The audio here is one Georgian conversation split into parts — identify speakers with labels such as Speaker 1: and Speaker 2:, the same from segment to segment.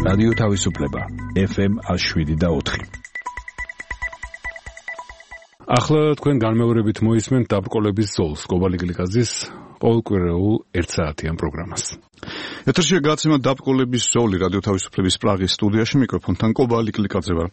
Speaker 1: რადიო თავისუფლება FM 107.4.
Speaker 2: ახლა თქვენ განმეორებით მოისმენთ დაბრკოლების ზოლს კობალი გლიკაძის ყოველკვირეულ 1 საათიან პროგრამას.
Speaker 3: ეთერშია გაცემა დაბრკოლების ზოლი რადიო თავისუფლების პრაღის სტუდიაში მიკროფონთან კობალი გლიკაძე ვარ.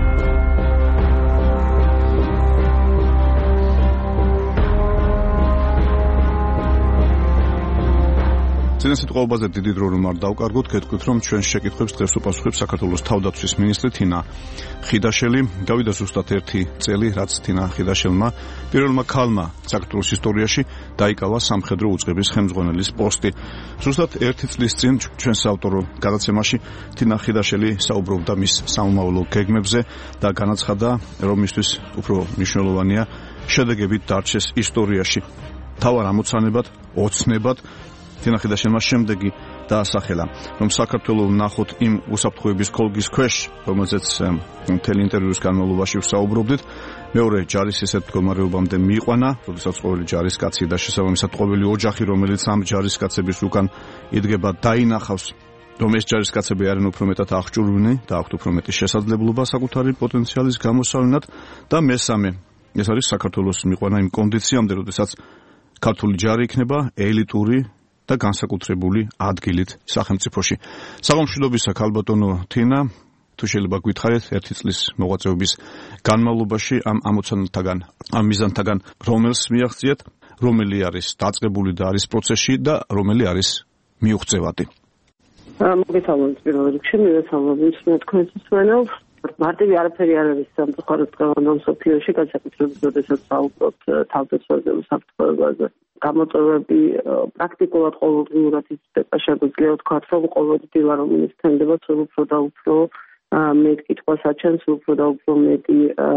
Speaker 3: წინასიტყვაობაზე დიდი დრო რომ არ დავკარგოთ, გეტყვით რომ ჩვენ შეკითხვებს დღეს უპასუხებს საქართველოს თავდაცვის მინისტრი თინა ხიდაშელი. გავიდა ზუსტად 1 წელი, რაც თინა ხიდაშელმა პირველმა ქალმა საქართველოს ისტორიაში დაიკავა სამხედრო უწყების ხელმძღვანელის პოსტი. ზუსტად 1 წლის წინ ჩვენ საავტორო გადაცემაში თინა ხიდაშელი საუბრობდა მის სამომავლო გეგმებზე და განაცხადა, რომ მისთვის უფრო მნიშვნელოვანია შედეგებით დარჩეს ისტორიაში. თავარ ამოცანებად, ოცნებად თინა ხიდაშელმა შემდეგი დაასახელა, რომ საქართველოს ვნახოთ იმ უსაფრთხოების კოლგის ქვეშ, რომელზეც მთელი ინტერვიუს განმავლობაში ვსაუბრობდით. მეორე ჯარის ესეთ მდგომარეობამდე მიიყვანა, როდესაც ყოველი ჯარისკაცი და შესაბამისად ყოველი ოჯახი, რომელიც ამ ჯარისკაცების უკან იდგება, დაინახავს, რომ ეს ჯარისკაცები არიან უფრო მეტად აღჭურვინი და აქვთ უფრო მეტი შესაძლებლობა საკუთარი პოტენციალის გამოსავლენად და მესამე, ეს არის საქართველოს მიიყვანა იმ კონდიციამდე, როდესაც ქართული ჯარი იქნება ელიტური და განსაკუთრებული ადგილით სახელმწიფოში. საღამოშიდობისა ქალბატონო თინა, თუ შეიძლება გითხარით 1 წლის მოღვაწეობის განმავლობაში ამ ამოცანათაგან, ამ მიზანთაგან რომელს მიაღწიეთ, რომელი არის დაწყებული და არის პროცესში და რომელი არის მიუღწევადი.
Speaker 4: მოგესალმებით პირველ რიგში, მივესალმებით თქვენს მსმენელს. მარტივი არაფერი არ არის სამწუხაროდ დღევანდელ მსოფლიოში, განსაკუთრებით როდესაც საუბრობთ თავდაცვაზე, უსაფრთხოებაზე. გამოწვევები პრაქტიკულად ყოველდღიურად იზრდება, შეგვიძლია ვთქვათ, რომ ყოველდღიურად რომელიც თენდება სულ უფრო და უფრო მეტ კითხვას აჩენს, უფრო და უფრო მეტი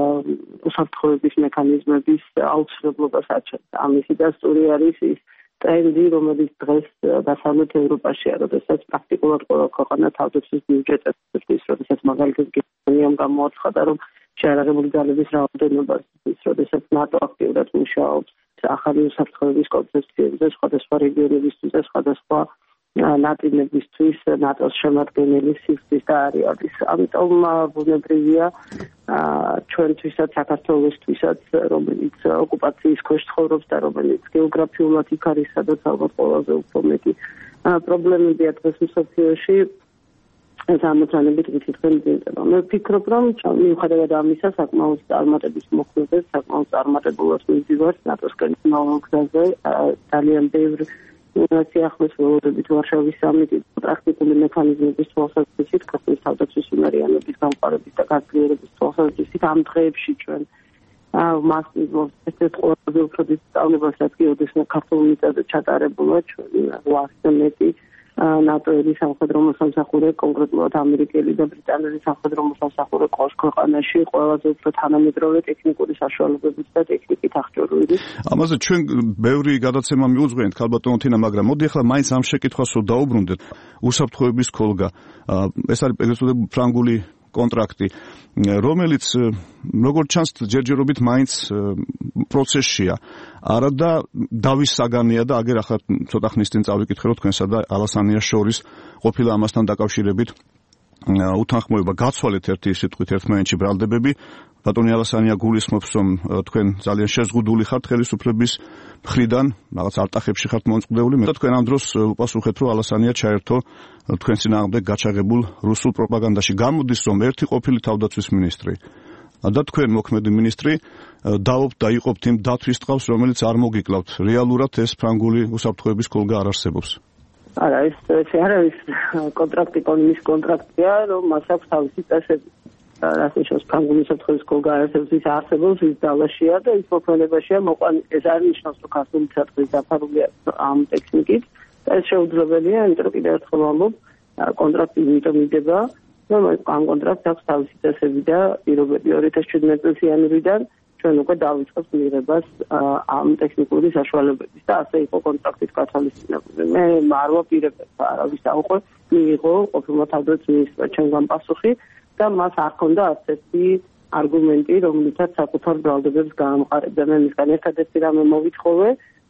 Speaker 4: უსაფრთხოების მექანიზმების აუცილებლობას აჩენს. ამისი დასტური არის ის ტრენდი, რომელიც დღეს დასავლეთ ევროპაშია, როდესაც პრაქტიკულად ყველა ქვეყანა თავდაცვის ბიუჯეტებს ზრდის, როდესაც მაგალითად გერმანიამ გამოაცხადა, რომ შეიარაღებული ძალების რაოდენობას ზრდის, როდესაც ნატო აქტიურად მუშაობს ახალი უსაფრთხოების კონცეფციებზე სხვადასხვა რეგიონებისთვის და სხვადასხვა ნაწილებისთვის ნატოს შემადგენელი სიგრძის და არეალის. ამიტომ ბუნებრივია ჩვენთვისაც, საქართველოსთვისაც, რომელიც ოკუპაციის ქვეშ ცხოვრობს და რომელიც გეოგრაფიულად იქ არის, სადაც ალბათ ყველაზე უფრო მეტი პრობლემებია დღეს მსოფლიოში, ეს ამოცანებით ვითითხვენ ძინდება. მე ვფიქრობ, რომ მიუხედავად ამისა, საკმაოდ წარმატების მოქმედებს, საკმაოდ წარმატებულად მივდივართ ნატოსკენ გზაზე, ძალიან ბევრი სიახლეს ველოდებით ვარშავის სამიტი პრაქტიკული მექანიზმების თვალსაზრისით, ქართლის თავდაცვის უნარიანობის გამყარების და გაძლიერების თვალსაზრისით ამ დღეებში ჩვენ მასპინძლობს ერთ-ერთ ყველაზე უფრო დიდ სწავლებას, რაც კი ოდესმე ქართულ მიწაზე ჩატარებულა, ჩვენ 800-ზე მეტი ნატოელი სამხედრო მოსამსახურე, კონკრეტულად ამერიკელი და ბრიტანელი სამხედრო მოსამსახურე ქვეყანაში ყველაზე უფრო თანამედროვე ტექნიკური საშუალებებით და ტექნიკით აღჭურვილი.
Speaker 3: ამაზე ჩვენ ბევრი გადაცემა მიუძღვენთ ქალბატონო თინა, მაგრამ მოდი ახლა მაინც ამ შეკითხვას დავუბრუნდეთ. უსაფრთხოების კოლგა, ეს არის ეგრეთ წოდებული ფრანგული კონტრაქტი, რომელიც როგორც ჩანს ჯერჯერობით მაინც პროცესშია. არა და დავის საგანია და აგერ ახლა ცოტა ხნის წინ წავიკითხე, რომ თქვენსა და ალასანიას შორის ყოფილა ამასთან დაკავშირებით უთანხმოება. გაცვალეთ ერთი სიტყვით ერთმანეთში ბრალდებები. ბატონი ალასანია გულისხმობს, რომ თქვენ ძალიან შეზღუდული ხართ ხელისუფლების მხრიდან, რაღაც არტახებში ხართ მონწყდეული. მე თქვენ ამ დროს უპასუხეთ, რომ ალასანია ჩაერთო თქვენ წინააღმდეგ გაჩაღებულ რუსულ პროპაგანდაში. გამოდის, რომ ერთი ყოფილი თავდაცვის მინისტრი და თქვენ მოქმედი მინისტრი დაობთ და იყოფთ იმ დათვის ტყავს, რომელიც არ მოგიკლავთ. რეალურად ეს ფრანგული უსაფრთხოების კოლგა არ არსებობს.
Speaker 4: არა, ეს არ არის კონტრაქტი, კომუნის კონტრაქტია, რომ მას აქვს თავისი წესები. რაც ნიშნავს ფრანგული უსაფრთხოების კოლგა არსებობს, ის არსებობს, ის დალაშია და ის მოქმედებაშია მოყვანილი. ეს არ ნიშნავს, რომ ქართული საწყის დაფარულია ამ ტექნიკით და ეს შეუძლებელია, იმიტომ რომ კიდევ ერთხელ ვამბობ, კონტრაქტი იმიტომ იდება, რომ ამ კონტრაქტს აქვს თავისი წესები და პირობები. 2017 წლის იანვრიდან ჩვენ უკვე დავიწყებთ მიღებას ამ ტექნიკური საშუალებების და ასე იყო კონტრაქტით გათვალისწინებული. მე არ ვაპირებებ არავის აუყვე, მიიღო ყოფილმა თავდაცვის მინისტრმა ჩვენგან პასუხი და მას არ ჰქონდა არც ერთი არგუმენტი, რომლითაც საკუთარ ბრალდებებს გაამყარებდა. მე მისგან ერთადერთი რამე მოვითხოვე,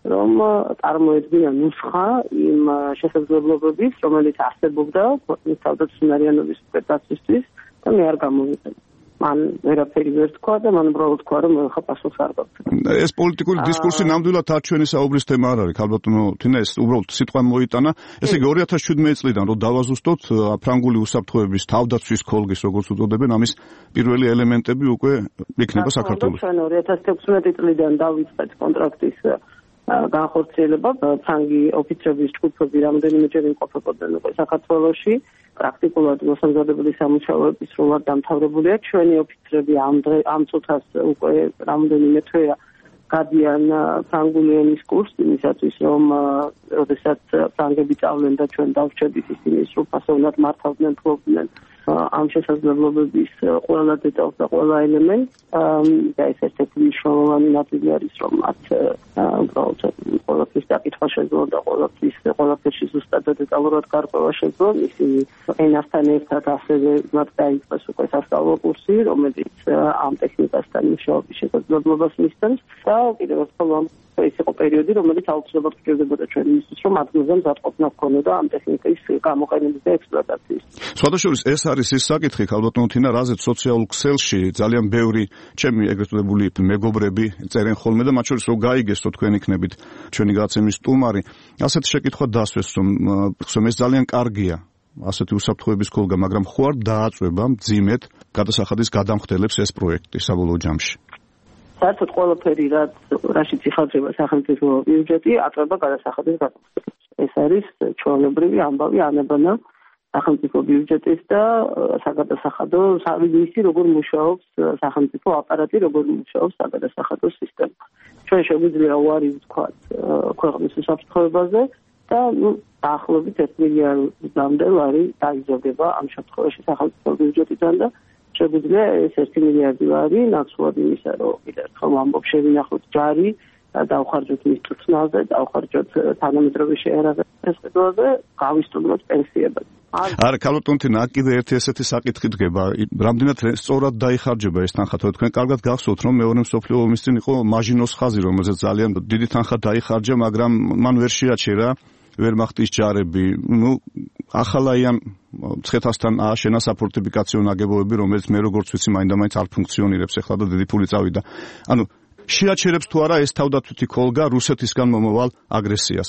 Speaker 4: რომ წარმოედგინა ნუსხა იმ შესაძლებლობების, რომელიც არსებობდა ქვეყნის თავდაცვისმარიანობის დაცვისთვის და მე არ გამოვიყენე. მან ვერაფერი ვერ თქვა და მან უბრალოდ თქვა, რომ ხა პასუხს არ გაქვს.
Speaker 3: ეს პოლიტიკური დისკურსი ნამდვილად არ ჩვენი საუბრის თემა არ არის, ქალბატონო თინა, ეს უბრალოდ სიტყვა მოიტანა. ესე იგი 2017 წლიდან რომ დავაზუსტოთ, ფრანგული უსაფრთხოების თავდაცვის ქოლგის, როგორც უწოდებენ, ამის პირველი ელემენტები უკვე იქნება საქართველოს.
Speaker 4: ჩვენ 2016 წლიდან დავიწყეთ კონტრაქტის განხორციელება, ფრანგი ოფიცრების ჯგუფები რამდენიმეჯერ იმყოფებოდნენ უკვე საქართველოში. პრაქტიკულად მოსამზადებელი სამუშაოები სრულად დამთავრებულია. ჩვენი ოფიცრები ამ წუთას უკვე რამდენიმე თვეა გადიან ფრანგული ენის კურსს, იმისათვის რომ როდესაც ფრანგები წავლენ და ჩვენ დავრჩებით, ისინი სრულფასოვნად მართავდნენ, ფლობდნენ ამ შესაძლებლობების ყველა დეტალს და ყველა ელემენტს და ეს ერთ-ერთი მნიშვნელოვანი ნაწილი არის, რომ მათ უბრალოდ ყველაფრის დაკითხვა შეძლო და ყველაფერში ზუსტად და დეტალურად გარკვევა შეძლო. ისინი ენასთან ერთად ასევე მათ დაიწყეს უკვე სასწავლო კურსი, რომელიც ამ ტექნიკასთან მუშაობის შესაძლებლობას მისცემს და კიდევ ერთხელ ეს იყო პერიოდი, რომელიც აუცილებლად გჭირდებოდა ჩვენ იმისთვის, რომ ადგილზე მზადყოფნა ჰქონოდა ამ ტექნიკის გამოყენების და ექსპლუატაციის.
Speaker 3: სხვადასხვა ეს არის ის საკითხი, ქალბატონო თინა, რაზეც სოციალურ ქსელში ძალიან ბევრი ჩემი ეგრეთ წოდებული მეგობრები წერენ ხოლმე და მათ შორის რომ გაიგესო თქვენ იქნებით ჩვენი გაცემის სტუმარი, ასეთი შეკითხვა დასვეს, რომ ეს ძალიან კარგია. ასეთი უსაფრთხოების ქოლგა, მაგრამ ხო არ დააწვება მძიმედ გადასახადის გადამხდელებს ეს პროექტი საბოლოო ჯამში?
Speaker 4: საერთოდ ყველაფერი, რაშიც იხარჯება სახელმწიფო ბიუჯეტი, აწვება გადასახადის გადამხდელებს. ეს არის ჩვეულებრივი ამბავი ანაბანა სახელმწიფო ბიუჯეტის და საგადასახადო მისი როგორ მუშაობს სახელმწიფო აპარატი, როგორ მუშაობს საგადასახადო სისტემა. ჩვენ შეგვიძლია უარი ვთქვათ ქვეყნის უსაფრთხოებაზე და დაახლოებით 1 მილიარდამდე ლარი დაიზოგება ამ შემთხვევაში სახელმწიფო ბიუჯეტიდან და შეგვიძლია ეს 1 მილიარდი ლარი ნაცვლად იმისა, რომ კიდევ ერთხელ ვამბობ, შევინახოთ ჯარი, დავხარჯოთ მის წვნაზე, დავხარჯოთ თანამედროვე შეერაღებაზე, გავისტუმროთ პენსიებად.
Speaker 3: არა, ქალბატონო თინა, კიდე ერთი ესეთი საკითხი დგება, რამდენად სწორად დაიხარჯება ეს თანხა, თქვენ კარგად გახსოვთ, რომ მეორე მსოფლიო ომის წინ იყო მაჟინოს ხაზი, რომელზეც ძალიან დიდი თანხა დაიხარჯა, მაგრამ მან ვერ შეაჩერა ვერმახტის ჯარები, ახალაიან მცხეთასთან ააშენა საფორტიფიკაციო ნაგებობები, რომელიც მე როგორც ვიცი, მაინდა-მაინც არ ფუნქციონირებს, ეხლა და დიდი ფული წავიდა. ანუ შეაჩერებს თუ არა ეს თავდაცვითი ქოლგა რუსეთისგან მომავალ აგრესიას?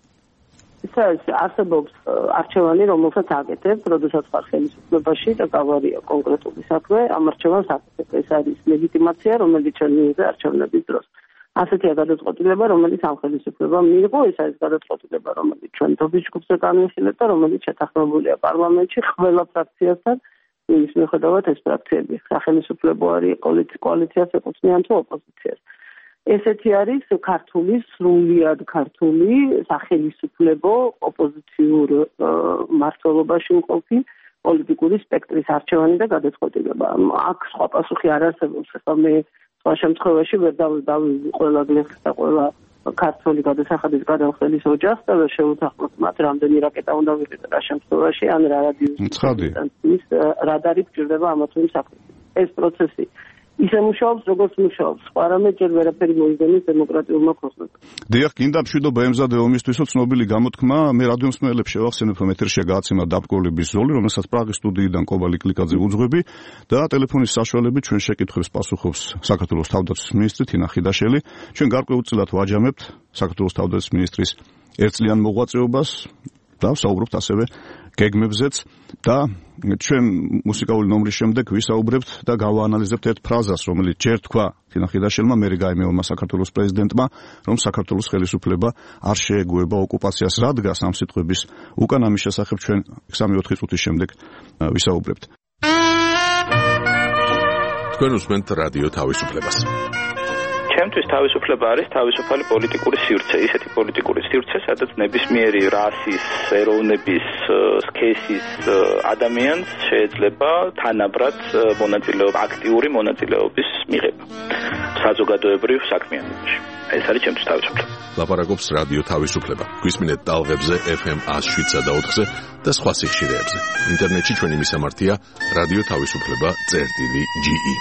Speaker 4: ისე არსებობს არჩევანი, რომელსაც აკეთებ, როდესაც ხარ ხელისუფლებაში და გავარია კონკრეტული საქმე, ამ არჩევანს აკეთებ. ეს არის ლეგიტიმაცია, რომელიც ჩვენ მიიღე არჩევნების დროს. ასეთია გადაწყვეტილება, რომელიც ამ ხელისუფლებამ მიიღო, ეს არის გადაწყვეტილება, რომელიც ჩვენ დობის ჯგუფზე განვიხილეთ და რომელიც შეთანხმებულია პარლამენტში ყველა ფრაქციასთან, იმის მიუხედავად ეს ფრაქციები სახელისუფლებო არის, კოალიციას ეკუთვნიან თუ ოპოზიციას. ესეთი არის ქართული, სრულიად ქართული სახელისუფლებო ოპოზიციურ მმართველობაში მყოფი პოლიტიკური სპექტრის არჩევანი და გადაწყვეტილება. აქ სხვა პასუხი არ არსებობს, ახლა მე სხვა შემთხვევაში ვერ დავივი ყველა გლეხს და ყველა ქართული გადასახადის გადამხდელის ოჯახს და ვერ შევუთანხმოთ მათ რამდენი რაკეტა უნდა ვიყიდო რა შემთხვევაში ან რა რადიუსის რადარი გჭირდება ამა თუ იმ საქმეში. ეს პროცესი ისე მუშაობს, როგორც მუშაობს. სხვა რამე ჯერ ვერაფერი მოიგონის დემოკრატიულმა ქვეყნებმა.
Speaker 3: დიახ, გინდა მშვიდობა ემზადე ომისთვისო ცნობილი გამოთქმა, მე რადიო მსმენელებს შევახსენებ, რომ ეთერშია გააცემა დაბრკოლების ზოლი, რომელსაც პრაღის სტუდიიდან კობალი კლიკაძე უძღვები და ტელეფონის საშუალებით ჩვენ შეკითხვებს პასუხობს საქართველოს თავდაცვის მინისტრი თინა ხიდაშელი. ჩვენ გარკვეულწილად ვაჯამებთ საქართველოს თავდაცვის მინისტრის ერთწლიან მოღვაწეობას და ვსაუბრობთ ასევე გეგმებზეც და ჩვენ მუსიკალური ნომრის შემდეგ ვისაუბრებთ და გავაანალიზებთ ერთ ფრაზას, რომელიც ჯერ თქვა თინა ხიდაშელმა, მერე გაიმეორმა საქართველოს პრეზიდენტმა, რომ საქართველოს ხელისუფლება არ შეეგუება ოკუპაციას. რა დგას ამ სიტყვების უკან, ამის შესახებ ჩვენ 3-4 წუთის შემდეგ ვისაუბრებთ.
Speaker 5: თქვენ უსმენთ რადიო თავისუფლებას.
Speaker 6: ჩემთვის თავისუფლება არის თავისუფალი პოლიტიკური სივრცე, ისეთი პოლიტიკური სივრცე, სადაც ნებისმიერი რასის, ეროვნების, სქესის ადამიანს შეიძლება თანაბრად აქტიური მონაწილეობის მიღება საზოგადოებრივ საქმიანობაში. ეს არის ჩემთვის თავისუფლება.
Speaker 5: ლაპარაკობს რადიო თავისუფლება. გვისმინეთ ტალღებზე FM 107.4-ზე და სხვა სიხშირეებზე. ინტერნეტში ჩვენი მისამართია რადიო თავისუფლება.ge.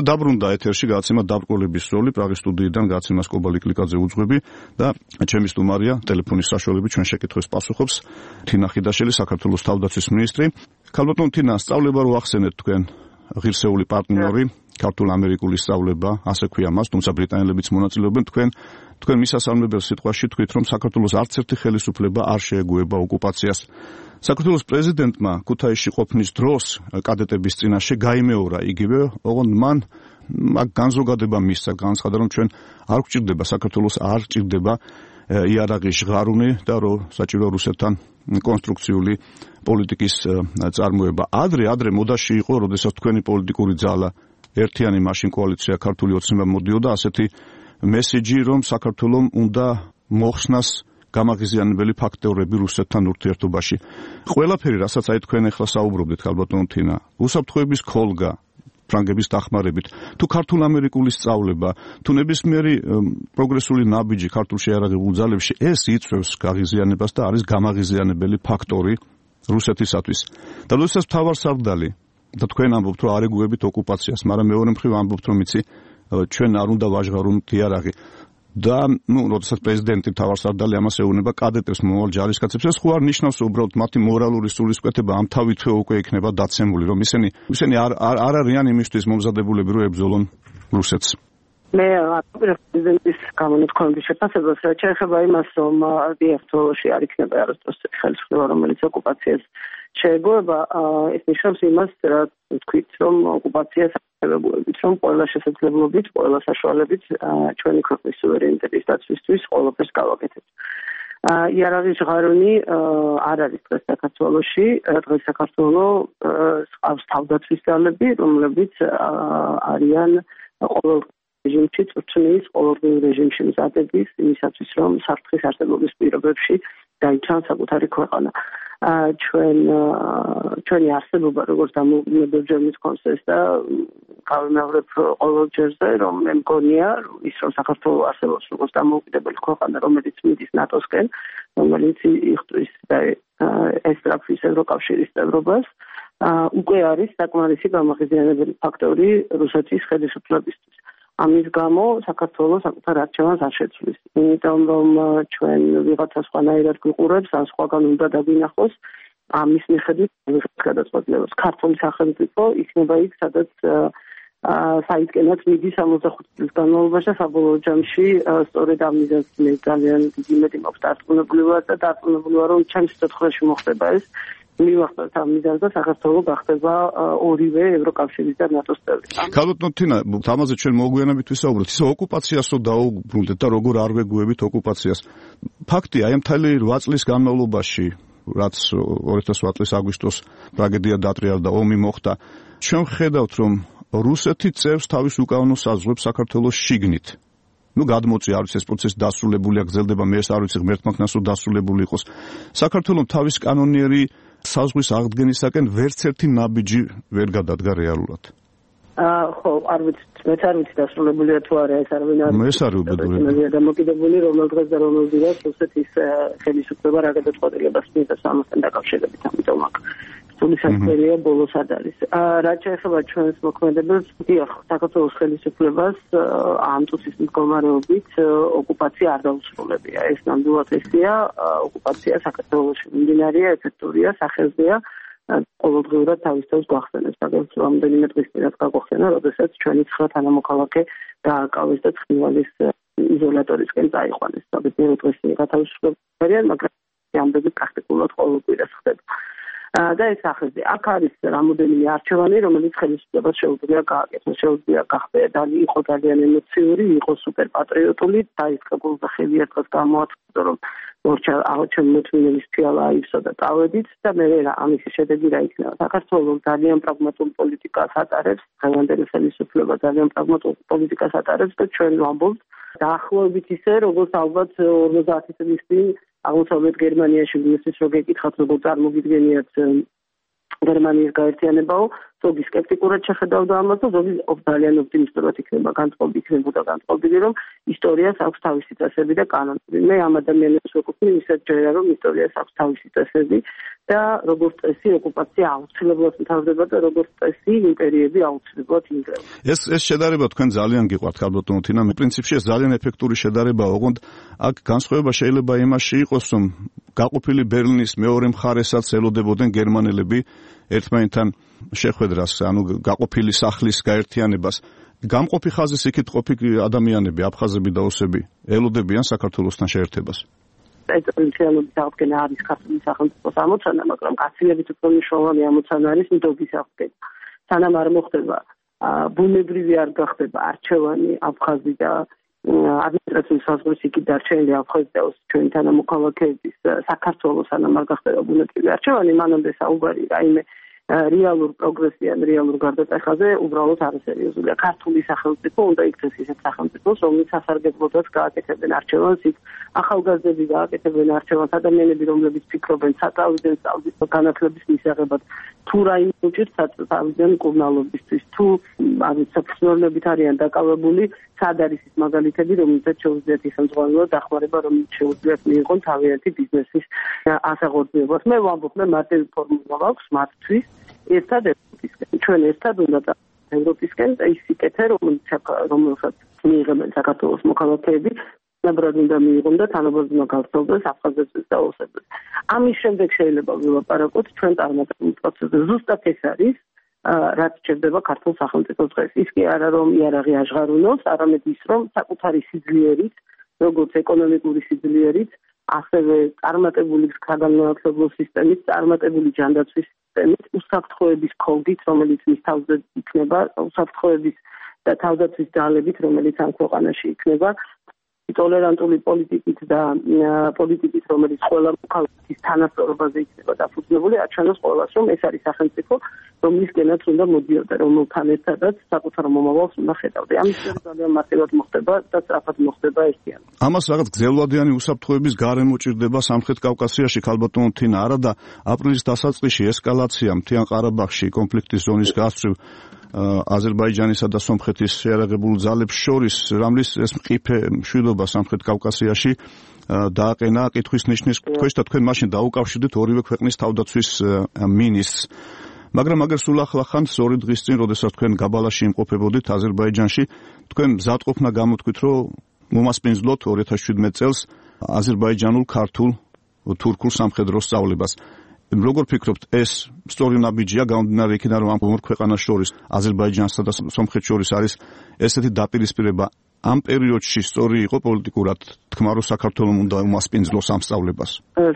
Speaker 3: დაბრუნდა ეთერში გადაცემა დაბრკოლების როლი პრაღის სტუდიიდან გადაცემას კობალი კლიკაძე უძღვები და ჩემი სტუმარია ტელეფონის საშუალებით ჩვენ შეკითხვებს პასუხობს თინა ხიდაშელი საქართველოს თავდაცვის მინისტრი. ქალბატონ თინა, სწავლება რო ახსენეთ თქვენ ღირსეული პარტნიორი ქართულ-ამერიკული სწავლება, ასე ქვია მას, თუმცა ბრიტანელებიც მონაწილეობენ. თქვენ მისასალმებელ სიტყვაში თქვით, რომ საქართველოს არც ერთი ხელისუფლება არ შეეგუება ოკუპაციას. საქართველოს პრეზიდენტმა ქუთაისში ყოფნის დროს კადეტების წინაშე გაიმეორა იგივე, ოღონდ მან მაგ განზოგადება მისცა, განცხადა, რომ ჩვენ არ გვჭირდება საქართველოს არ ჭირდება იარაღის ჟღარუნი და რომ საჭირო რუსეთთან კონსტრუქციული პოლიტიკის წარმოება. ადრე მოდაში იყო, როდესაც თქვენი პოლიტიკური ძალა ერთიანი მაშინ კოალიცია ქართული ოცნება მოდიოდა ასეთი მესიჯი, რომ საქართველოს უნდა მოხსნას გამაღიზიანებელი ფაქტორები რუსეთთან ურთიერთობაში. ყველაფერი, რასაც აი თქვენ ახლა საუბრობდით, ქალბატონ თინა, უსაფრთხოების ქოლგა, ფრანგების დახმარებით, თუ ქართულ-ამერიკული სწავლება, თუ ნებისმიერი პროგრესული ნაბიჯი ქართულში იარაღებულ ძალებში, ეს იწვევს გაღიზიანებას და არის გამაღიზიანებელი ფაქტორი რუსეთისათვის. და როდესაც მთავარსარდალი და თქვენ ამბობთ, რომ არ ეგუებით ოკუპაციას, მაგრამ მეორე მხრივ ამბობთ, რომ იცი ჩვენ არ უნდა ვაჟღარუნოთ იარაღი. და როდესაც პრეზიდენტი მთავარსარდალი ამას ეუბნება კადეტებს, მომავალ ჯარისკაცებს, ეს ხო არ ნიშნავს უბრალოდ მათი მორალური სულისკვეთება ამ თავითვე უკვე იქნება დაცემული, რომ ისინი არ არიან იმისთვის მომზადებულები, რომ ებრძოლონ რუსეთს.
Speaker 4: მე პრეზიდენტის გამონათქვამების შეფასებას შეეხება იმას, რომ დიახტოლოში არ იქნება არასდროს ხელისუფლება, რომელიც ოკუპაციას შეეგუება, ეს ნიშნავს იმას, რაც თქვით, რომ ოკუპაციას აღებუებით, რომ ყველა შესაძლებლობით, ყველა საშუალებით ჩვენი ქვეყნის სუვერენიტეტის დაცვისთვის ყველაფერს გავაკეთებთ. იარაღის ჟღარუნი არ არის დღეს საქართველოში, დღეს საქართველოს ყავს თავდაცვის ძალები, რომლებიც არიან ყოველ რეჟიმში წვრთნის, ყოველ რეჟიმში მზადების იმისათვის, რომ საფრთხის არსებობის პირობებში დაიჩან საკუთარი ქვეყანა. ჩვენი არსებობა როგორც დამოუკიდებელ მისქონს და გავიმეორებ ყოველ ჯერზე, რომ მე მგონია ის, რომ საქართველოს არსებობს როგორც დამოუკიდებელი ქვეყანა, რომელიც მიდის ნატოსკენ, რომელიც იხტვის და ესწრაფვის ევროკავშირის წევრობას, უკვე არის საკმარისი გამაღიზიანებელი ფაქტორი რუსეთის ხელისუფლებისთვის. ამის გამო საქართველოს საკუთარ არჩევანს არ შეცვლის. იმიტომ რომ ჩვენ ვიღაცა სხვანაირად გვიყურებს, ან სხვაგან უნდა დაგვინახოს, ამის მიხედვით გადაწყვეტილებას. ქართული სახელმწიფო იქნება იქ, სადაც საიდკენაც მიდის 65 წლის განმავლობაში და საბოლოო ჯამში სწორედ ამ მიზანს მე ძალიან დიდი იმედი მაქვს დარწმუნებული ვარ და დარწმუნებული ვარ, რომ ჩემს სიცოცხლეში მოხდება ეს. მივახტოთ ამ მიზანს და საქართველოს გახდება ორივე ევროკავშირის და ნატოს წევრი.
Speaker 3: ქალბატონ თინა, ამაზე ჩვენ მოგვიანებით ვისაუბროთ. ისე ოკუპაციასო დაუბრუნდეთ და როგორ არ ვეგუებით ოკუპაციას. ფაქტია, აი მთელი 8 წლის განმავლობაში, რაც 2008 წლის აგვისტოს ტრაგედია დატრიალდა და ომი მოხდა, ჩვენ ვხედავთ, რომ რუსეთი წევს თავის უკანონო საზღვრებს საქართველოს შიგნით. გადმოწი არის ეს პროცესი დასრულებულია, გრძელდება, მე არ ვიცი ღმერთმა ქნასო დასრულებული იყოს. საქართველოს თავის კანონიერი საზღვის აღდგენისაკენ ვერც ერთი ნაბიჯი ვერ გადადგა რეალურად.
Speaker 4: ხო, არ ვიცი, მეც არ ვიცი დასრულებულია თუ არა, ეს არ ვინ არის.
Speaker 3: მეც არ ვუბედური.
Speaker 4: დამოკიდებული რომელ დღეს და რომელ დღეს რუსეთის ხელისუფლება რა გადაწყვეტილებას მისცემს ამასთან დაკავშირებით, ამიტომ აქ სრული საქმეა ბოლოს არ არის. რაც შეეხება ჩვენს მოქმედებებს, დიახ, საქართველოს ხელისუფლებას ამ წუთის მდგომარეობით ოკუპაცია არ დაუსრულებია. ეს ნამდვილად ესია, ოკუპაცია საქართველოში მიმდინარეა, ეფექტურია, სახელზეა. ყოველდღიურად თავის თავს გვახსენებს, სადაც რამდენიმე დღის წინათ გაგახსენა, როდესაც ჩვენი 9 თანამოქალაქე დააკავეს და ცხინვალის იზოლატორისკენ წაიყვანეს. სადაც მე დღეს გათავისუფლებიან, მაგრამ ამბები პრაქტიკულად ყოველ კვირას ხდება. და ეს ახალზე აქ არის რამოდენიმე არჩევანი, რომელიც ხელისუფლებას შეუძლია გააკეთოს, შეუძლია გახდეს იყო ძალიან ემოციური, იყო სუპერ პატრიოტული, დაიწყო გულდა ხელი ერთად გამოაცხადა, რომ ჩემმოწმენელის თვალა აივსო და წავედით და მე რა ამის შედეგი რა იქნება. საქართველოს ძალიან პრაგმატული პოლიტიკას ატარებს, დღევანდელი ხელისუფლება ძალიან პრაგმატული პოლიტიკას ატარებს და ჩვენ ვამბობთ დაახლოებით ისე, როგორც ალბათ 50 წლის წინ აღმოსავლეთ გერმანიაში მისთვის რო გეკითხათ, როგორ წარმოგიდგენიათ გერმანიის გაერთიანებაო, ზოგი სკეპტიკურად შეხედავდა ამას და ზოგი ძალიან ოპტიმისტურად იქნებოდა განწყობილი, რომ ისტორიას აქვს თავისი წესები და კანონები. მე ამ ადამიანებს ვეკუთვნი ისეთ ჯერა, რომ ისტორიას აქვს თავისი წესები და როგორც წესი ოკუპაცია აუცილებლად მთავრდება და როგორც წესი იმპერიები აუცილებლად ინგრევა.
Speaker 3: ეს შედარება თქვენ ძალიან გიყვართ ქალბატონო თინა. პრინციპში ეს ძალიან ეფექტური შედარებაა, ოღონდ აქ განსხვავება შეიძლება იმაში იყოს, რომ გაყოფილი ბერლინის მეორე მხარესაც ელოდებოდნენ გერმანელები ერთმანეთთან შეხვედრას, ანუ გაყოფილი სახლის გაერთიანებას. გამყოფი ხაზის იქით ყოფილი ადამიანები, აფხაზები და ოსები ელოდებიან საქართველოსთან შეერთებას.
Speaker 4: ეს რეალობით აღდგენა არის ქართული სახელმწიფოს ამოცანა, მაგრამ გაცილებით უფრო მნიშვნელოვანი ამოცანა არის ნდობის აღდგენა. სანამ არ მოხდება ბუნებრივი არ გახდება არჩევანი აფხაზი და ადმინისტრაციული საზღვრით იქ დარჩენილი აფხაზი და ჩვენი თანამოქალაქეების საქართველოს სანამ არ გახდება ბუნებრივი არჩევანი, მანამდე საუბარი რაიმე რეალურ პროგრესიან, რეალურ გარდატეხაზე უბრალოდ არასერიოზულია. ქართული სახელმწიფო უნდა იქცეს ისეთ სახელმწიფოს, რომელიც სასარგებლოდაც გააკეთებენ არჩევანს, იქ ახალგაზრდები გააკეთებენ არჩევანს, ადამიანები, რომლებიც ფიქრობენ საწავლიდნენ სწავლის განათლების მისაღებად, თუ რაიმე უჭირთ საწავლიდნენ მკურნალობისთვის, თუ საფუძვლებით არიან დაკავებული, სად არის ის მაგალითები, რომელსაც შეუძლიათ ხელმძღვანელად დახმარება, რომელიც შეუძლიათ მიიღონ თავიანთი ბიზნესის ასაღებად. მე ვამბობ, მე მარტივი ფორმულა მაქვს მათთვის. ერთად ევროპისკენ. ჩვენ ერთად უნდა ევროპისკენ ის სიკეთე, რომელსაც მიიღებენ საქართველოს მოქალაქეები, ნაბრად უნდა მიიღონ და თანაბრად უნდა გავრცელდეს აფხაზებსა და ოსებსა. ამის შემდეგ შეიძლება ვილაპარაკოთ ჩვენ წარმატებულ პროცესზე. ზუსტად ეს არის, რაც ჩერდება ქართულ სახელმწიფოს დღეს. ის კი არა, რომ იარაღი აჟღარულოს, არამედ ის, რომ საკუთარი სიძლიერით, როგორც ეკონომიკური სიძლიერით, ასევე წარმატებული საგანმანათლებლო სისტემით, წარმატებული ჯანდაცვის სისტემით, უსაფრთხოების კოდით, რომელიც მის თავზე იქნება, უსაფრთხოების და თავდაცვის ძალებით, რომელიც ამ ქვეყანაში იქნება, ტოლერანტული პოლიტიკით და პოლიტიკით, რომელიც ყველა მოქალაქის თანასწორობაზე იქნება დაფუძნებული, აჩვენოს ყველას, რომ ეს არის სახელმწიფო, რომლისკენაც უნდა მოდიოდა, რომელთან ერთადაც საკუთარ მომავალს უნდა ხედავდა. ამის შემდეგ ძალიან მარტივად მოხდება და სწრაფად მოხდება ერთიანი.
Speaker 3: ამას რაღაც გრძელვადიანი უსაფრთხოების გარემო უჭირდება სამხრეთ კავკასიაში, ქალბატონო თინა, არა და აპრილის დასაწყისში ესკალაცია მთიან ყარაბაღში კონფლიქტის ზონის გასწვრივ აზერბაიჯანისა და სომხეთის შეიარაღებულ ძალებს შორის, რომლის ეს მყიფე მშვიდობა სამხრეთ კავკასიაში დააყენა კითხვის ნიშნის ქვეშ და თქვენ მაშინ დაუკავშირდით ორივე ქვეყნის თავდაცვის მინისტრს. მაგრამ სულ ახლახან ორი დღის წინ, როდესაც თქვენ გაბალაში იმყოფებოდით აზერბაიჯანში, თქვენ მზადყოფნა გამოთქვით, რომ მომასპინძლოთ 2017 წელს აზერბაიჯანულ ქართულ თურქულ სამხედრო სწავლებას. როგორ ფიქრობთ, ეს სწორი ნაბიჯია გამომდინარე იქიდან, რომ ამ ორ ქვეყანას შორის, აზერბაიჯანსა და სომხეთს შორის არის ესეთი დაპირისპირება? ამ პერიოდში სწორი იყო პოლიტიკურად თქმა, რომ საქართველოს უნდა უმასპინძლოს ამ სწავლებას?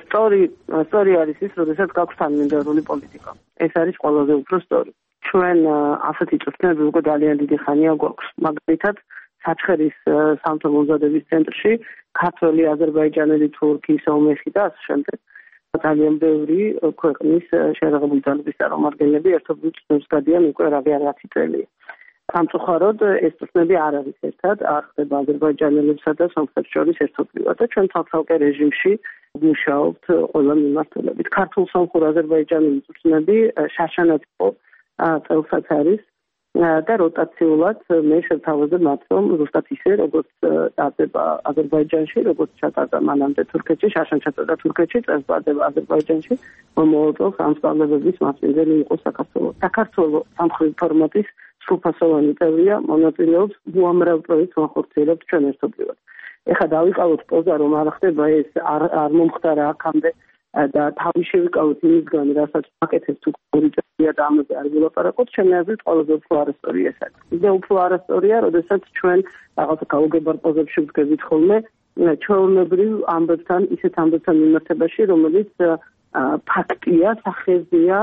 Speaker 4: სწორი არის ის, როდესაც გაქვს თანმიმდევრული პოლიტიკა. ეს არის ყველაზე უფრო სწორი. ჩვენ ასეთი წვრთნები უკვე ძალიან დიდი ხანია გვაქვს. მაგალითად, საჩხერის სამთო მომზადების ცენტრში ქართველი, აზერბაიჯანელი, თურქი, სომეხი და ასე შემდეგ ძალიან ბევრი ქვეყნის შეიარაღებული ძალების წარმომადგენლები ერთობლივ წვრთნებს გადიან უკვე რაღაცი წელია. სამწუხაროდ ეს წვრთნები არ არის ერთად, არ ხდება აზერბაიჯანელებსა და სომხეთს შორის ერთობლივად და ჩვენ ცალკე რეჟიმში მუშაობთ ყველა მიმართულებით. ქართულ-სომხურ აზერბაიჯანელი წვრთნები შაშანაც წელსაც არის და როტაციულად მე შევთავაზებ მათ, რომ ზუსტად ისე, როგორც დარდება აზერბაიჯანში, როგორც ჩატარდა მანამდე თურქეთში, შაშან ჩატარდა თურქეთში, წელს დარდება აზერბაიჯანში, მომავალ წელს ამ სწავლებების მასპინძელი იყოს საქართველო. საქართველო სამხრეთ ფორმატის სრულფასოვანი წევრია, მონაწილეობს უამრავ პროექტს განხორციელებთ ჩვენ ერთობლივად. ეხლა დავიყავოთ პოზა, რომ არ ხდება ეს, არ მომხდარა აქამდე და თავი შევიკავოთ იმისგან, რასაც აკეთებს თუ ორი წელია და ამაზე არ ვილაპარაკოთ, ჩემი აზრით ყველაზე უფრო არასწორი ეს არის. ისე უფრო არასწორია, როდესაც ჩვენ რაღაცა გაუგებარ პოზებში ვდგებით ხოლმე ჩვეულებრივ ამბებთან, ისეთ ამბებთან მიმართებაში, რომელიც ფაქტია, სახეზია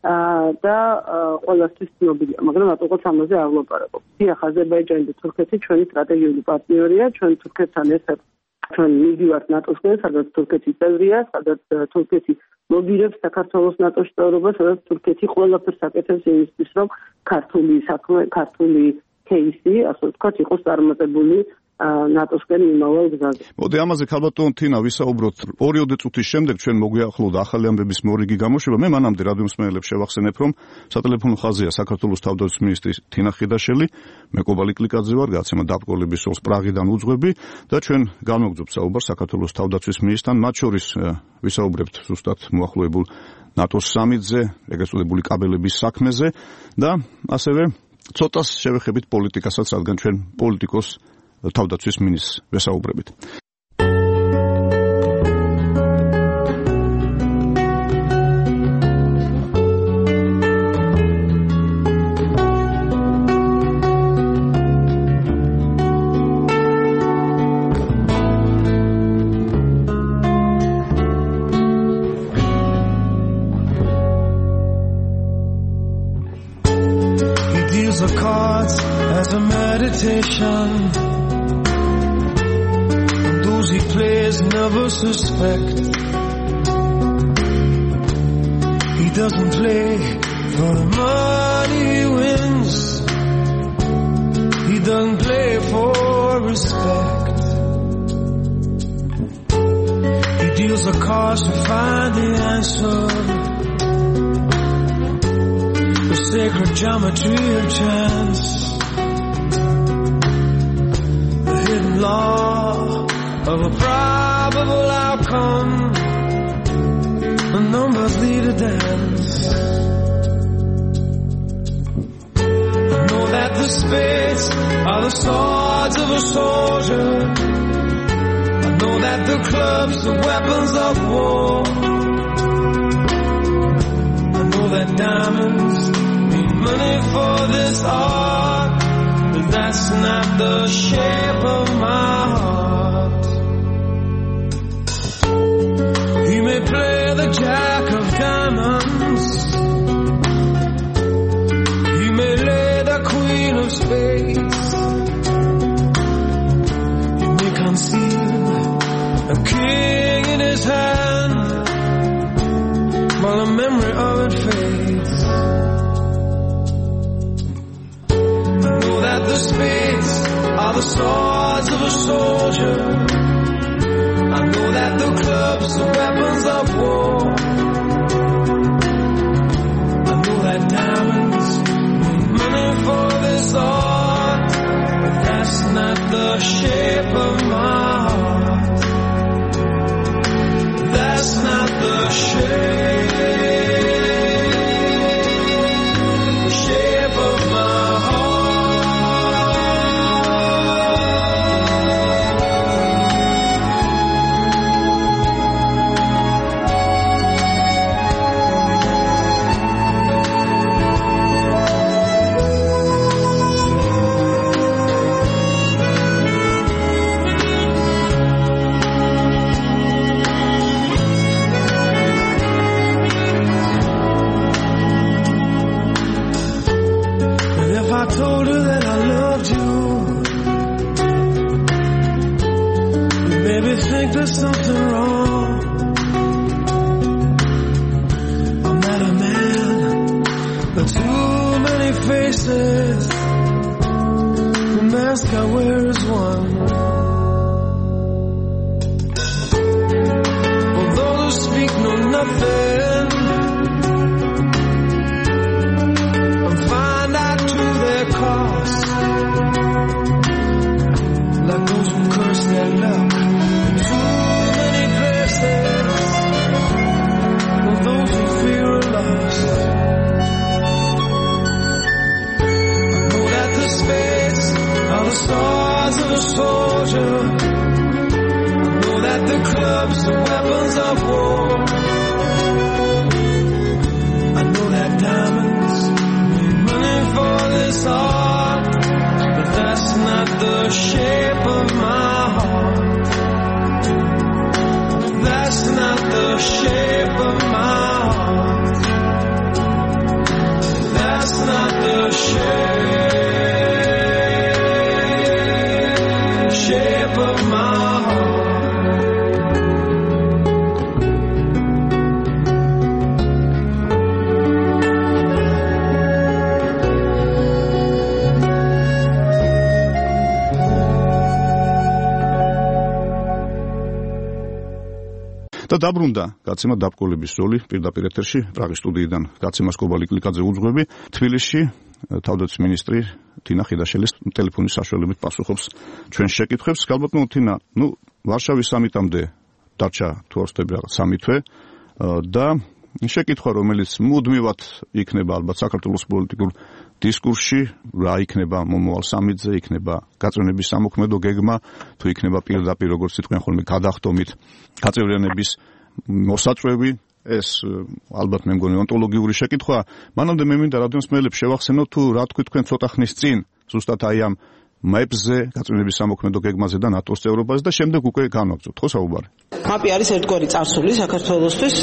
Speaker 4: და ყველასთვის ცნობილია, მაგრამ რატოღაც ამაზე არ ვლაპარაკობ. დიახ, აზერბაიჯანი და თურქეთი ჩვენი სტრატეგიული პარტნიორია, ჩვენ თურქეთთან ერთად ჩვენ მივდივართ ნატოსკენ, სადაც თურქეთი წევრია, სადაც თურქეთი ლობირებს საქართველოს ნატოს წევრობას, სადაც თურქეთი ყველაფერს აკეთებს იმისთვის, რომ ქართული საქმე, ქართული кейსი, ასე ვთქვათ, იყოს წარმატებული ნატოსკენ მიმავალ გზაზე.
Speaker 3: მოდი ამაზე ქალბატონ თინა ვისაუბროთ. 2 წუთის შემდეგ ჩვენ მოგვიახლოვდა ახალი ამბების მორიგი გამოშვება. მე მანამდე რადიო მსმენელებს შევახსენებ, რომ სატელეფონო ხაზია საქართველოს თავდაცვის მინისტრი თინა ხიდაშელი, მე კობალი კლიკაძე ვარ, გაცემა დაბრკოლების სოლს პრაღიდან უძღვები და ჩვენ განვაგრძობთ საუბარს საქართველოს თავდაცვის მინისტრთან, მათ შორის ვისაუბრებთ ზუსტად მოახლოებულ ნატოს სამიტზე, ეგრეთ წოდებული კაბელების საქმეზე და ასევე ცოტას შევეხებით პოლიტიკასაც, რადგან ჩვენ პოლიტიკოს თავდაცვის მინისტრს ვესაუბრებით.
Speaker 7: He deals the cards as a meditation. He plays never suspect. He doesn't play for the money he wins. He doesn't play for respect. He deals the cards to find the answer. The sacred geometry of chance. The hidden law of a probable outcome. The numbers lead a dance. I know that the spades are the swords of a soldier. I know that the clubs are weapons of war. I know that diamonds need money for this art, but that's not the shape of my heart. He may play the jack of diamonds. He may lay the queen of spades. He may conceal a king in his hand while the memory of it fades. I know that the spades are the swords of a soldier. I know that the clubs are weapons of war. I know that diamonds need money for this art, but that's not the shape of my heart. That's not the shape of my heart. I told her that I loved you, you maybe think there's something wrong. I'm not a man with too many faces. The mask I wear is one. For those who speak know nothing and find out to their cost, like those who curse their luck in too many places, or those who fear are lost. I know that the spades are the stars of a soldier. I know that the clubs are weapons of war. I know that diamonds need money for this art, but that's not the shape of my heart. That's not the shape of my heart. That's not the shape of my heart.
Speaker 3: და დაბრუნდა გაცემა დაბკოლების როლი პირდაპირ ეთერში პრაღის სტუდიიდან გაცემას კობალი კლიკაძე უძღვები თბილისში თავდაცვის მინისტრი თინა ხიდაშელის ტელეფონის საშუალებით პასუხობს ჩვენ შეკითხვებს. Გალბატონო თინა, ვარშავის სამიტამდე დარჩა თუ არ ვსწრები რაღაც 3 თვე და შეკითხვა რომელიც მუდმივად იქნება ალბათ საქართველოს პოლიტიკურ დისკურსში, რა იქნება მომავალ სამიტზე, იქნება გაწევრიანების სამოქმედო გეგმა, თუ იქნება პირდაპირ როგორც სიტყვიან ხოლმე გადახდომით გაწევრიანების მოსაწვევი, ეს ალბათ მე მგონი ონტოლოგიური შეკითხვა. მანამდე მე მინდა რადიოსმენელებს შევახსენოთ თუ რა თქვი თქვენ ცოტა ხნის წინ ზუსტად აი ამ მეპზე, გაწევრიანების სამოქმედო გეგმაზე და ნატოს წევრობაზე და შემდეგ უკვე განვაგრძოთ, ხო საუბარი?
Speaker 8: მაპი არის ერთგვარი წარსული საქართველოსთვის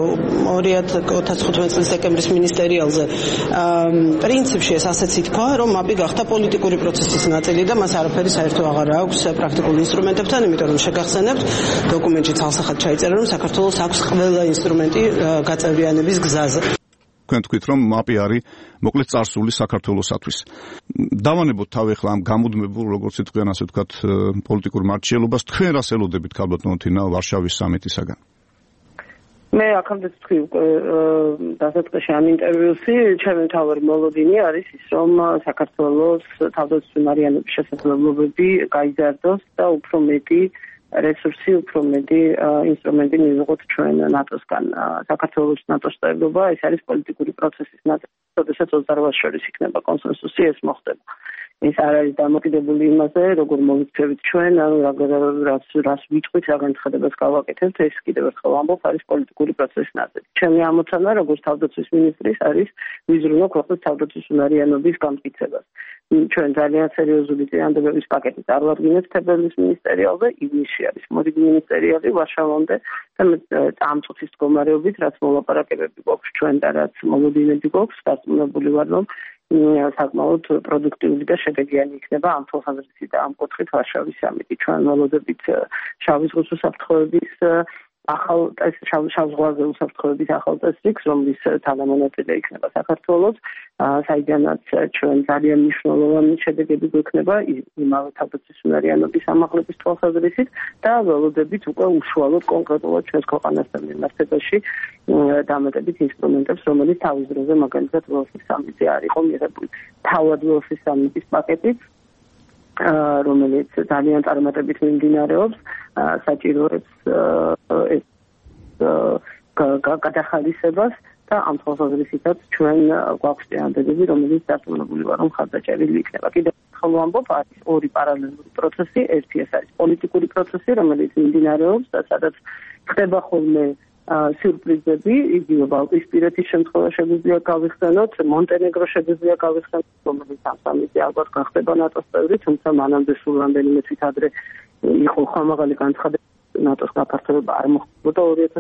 Speaker 8: 2015 წლის დეკემბრის მინისტერიალზე. პრინციპში ეს ასეც ითქვა, რომ მაპი გახდა პოლიტიკური პროცესის ნაწილი და მას არაფერი საერთო აღარ აქვს პრაქტიკულ ინსტრუმენტებთან, იმიტომ რომ შეგახსენებთ, დოკუმენტში ცალსახად ჩაიწერა, რომ საქართველოს აქვს ყველა ინსტრუმენტი გაწევრიანების გზაზე.
Speaker 3: თქვენ თქვით რომ მაპი არის მოკლედ წარსული საქართველოსათვის. დავანებოთ თავი ახლა ამ გამუდმებულ როგორც იტყვიან ასე ვთქვათ პოლიტიკურ მარჩიელობას. თქვენ რას ელოდებით ქალბატონო თინა ვარშავის სამიტისაგან?
Speaker 4: მე აქამდე თქვი დასაწყისში ამ ინტერვიუსში ჩემი მთავარი მოლოდინი არის ის რომ საქართველოს თავდაცვის მარიანობის შესაძლებლობები გაიზარდოს და უფრო მეტი რესურსი, უფრო მეტი ინსტრუმენტი მივიღოთ ჩვენ ნატოსგან. საქართველოს ნატოს წევრობა ეს არის პოლიტიკური პროცესის ნაწილი. როდესაც 28 შორის იქნება კონსენსუსი, ეს მოხდება. ის არ არის დამოკიდებული იმაზე, როგორ მოვიქცევით ჩვენ, ანუ რას ვიტყვით, რა განცხადებას გავაკეთებთ, ეს კიდევ ერთხელ ამბობ, არის პოლიტიკური პროცესის ნაწილი. ჩემი ამოცანა, როგორც თავდაცვის მინისტრის, არის ვიზრუნო ქვეყნის თავდაცვის უნარიანობის გამტკიცებას. ჩვენ ძალიან სერიოზული წინადადებების პაკეტი წარვადგენთ თებერვლის მინისტერიალზე, ივნისში არის მოდიდი მინისტერიალი ვარშავამდე და ამ წუთის მდგომარეობით, რაც მოლაპარაკებები გვაქვს ჩვენ და რაც მოლოდინები გვაქვს, დარწმუნებული ვარ, რომ საკმაოდ პროდუქტიული და შედეგიანი იქნება ამ თვალსაზრისით და ამ კუთხით ვარშავის სამიტი. ჩვენ ველოდებით შავი ზღვის უსაფრთხოების ახალ შავ ზღვაზე უსაფრთხოების ახალ წესრიგს, რომლის თანამონაწილე იქნება საქართველოს, საიდანაც ჩვენ ძალიან მნიშვნელოვანი შედეგები გვექნება იმავე თავდაცვის უნარიანობის ამაღლების თვალსაზრისით და ველოდებით უკვე უშუალოდ კონკრეტულად ჩვენს ქვეყანასთან მიმართებაში დამატებით ინსტრუმენტებს, რომელიც თავის დროზე მაგალითად ველსის სამიტზე არ იყო მიღებული. თავად ველსის სამიტის პაკეტიც რომელიც ძალიან წარმატებით მიმდინარეობს, საჭიროებს გადახალისებას და ამ თვალსაზრისითაც ჩვენ გვაქვს წინადადებები, რომელიც დარწმუნებული ვარ, რომ ხარდაჭერილი იქნება. კიდევ ერთხელ ვამბობ, არის ორი პარალელური პროცესი, ერთი ეს არის პოლიტიკური პროცესი, რომელიც მიმდინარეობს და სადაც ხდება ხოლმე სიურპრიზები, იგივე ბალტიისპირეთის შემთხვევა შეგვიძლია გავიხსენოთ, მონტენეგრო შეგვიძლია გავიხსენოთ, რომელიც ამ სამიტზე ალბათ გახდება ნატოს წევრი, თუმცა მანამდე სულ რამდენიმე თვით ადრე იყო ხმამაღალი განცხადება ნატოს გაფართოება არ მოხდებოდა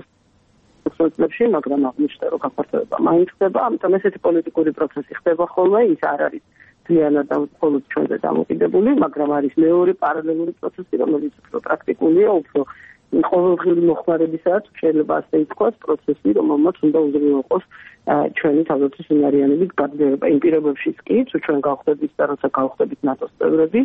Speaker 4: 2020 წლებში, მაგრამ აღნიშნა რომ გაფართოება მაინც ხდება, ამიტომ ესეთი პოლიტიკური პროცესი ხდება ხოლმე, ის არ არის ძალიანად მხოლოდ ჩვენზე დამოკიდებული, მაგრამ არის მეორე პარალელური პროცესი, რომელიც უფრო პრაქტიკულია, უფრო ყოველდღიური მოხმარებისაა, შეიძლება ასე ითქვას, პროცესი, რომელმაც უნდა უზრუნველყოს ჩვენი თავდაცვის უნარიანობის გაგრძელება. იმ პირობებშიც კი, თუ ჩვენ გავხდებით და როცა გავხდებით ნატოს წევრები,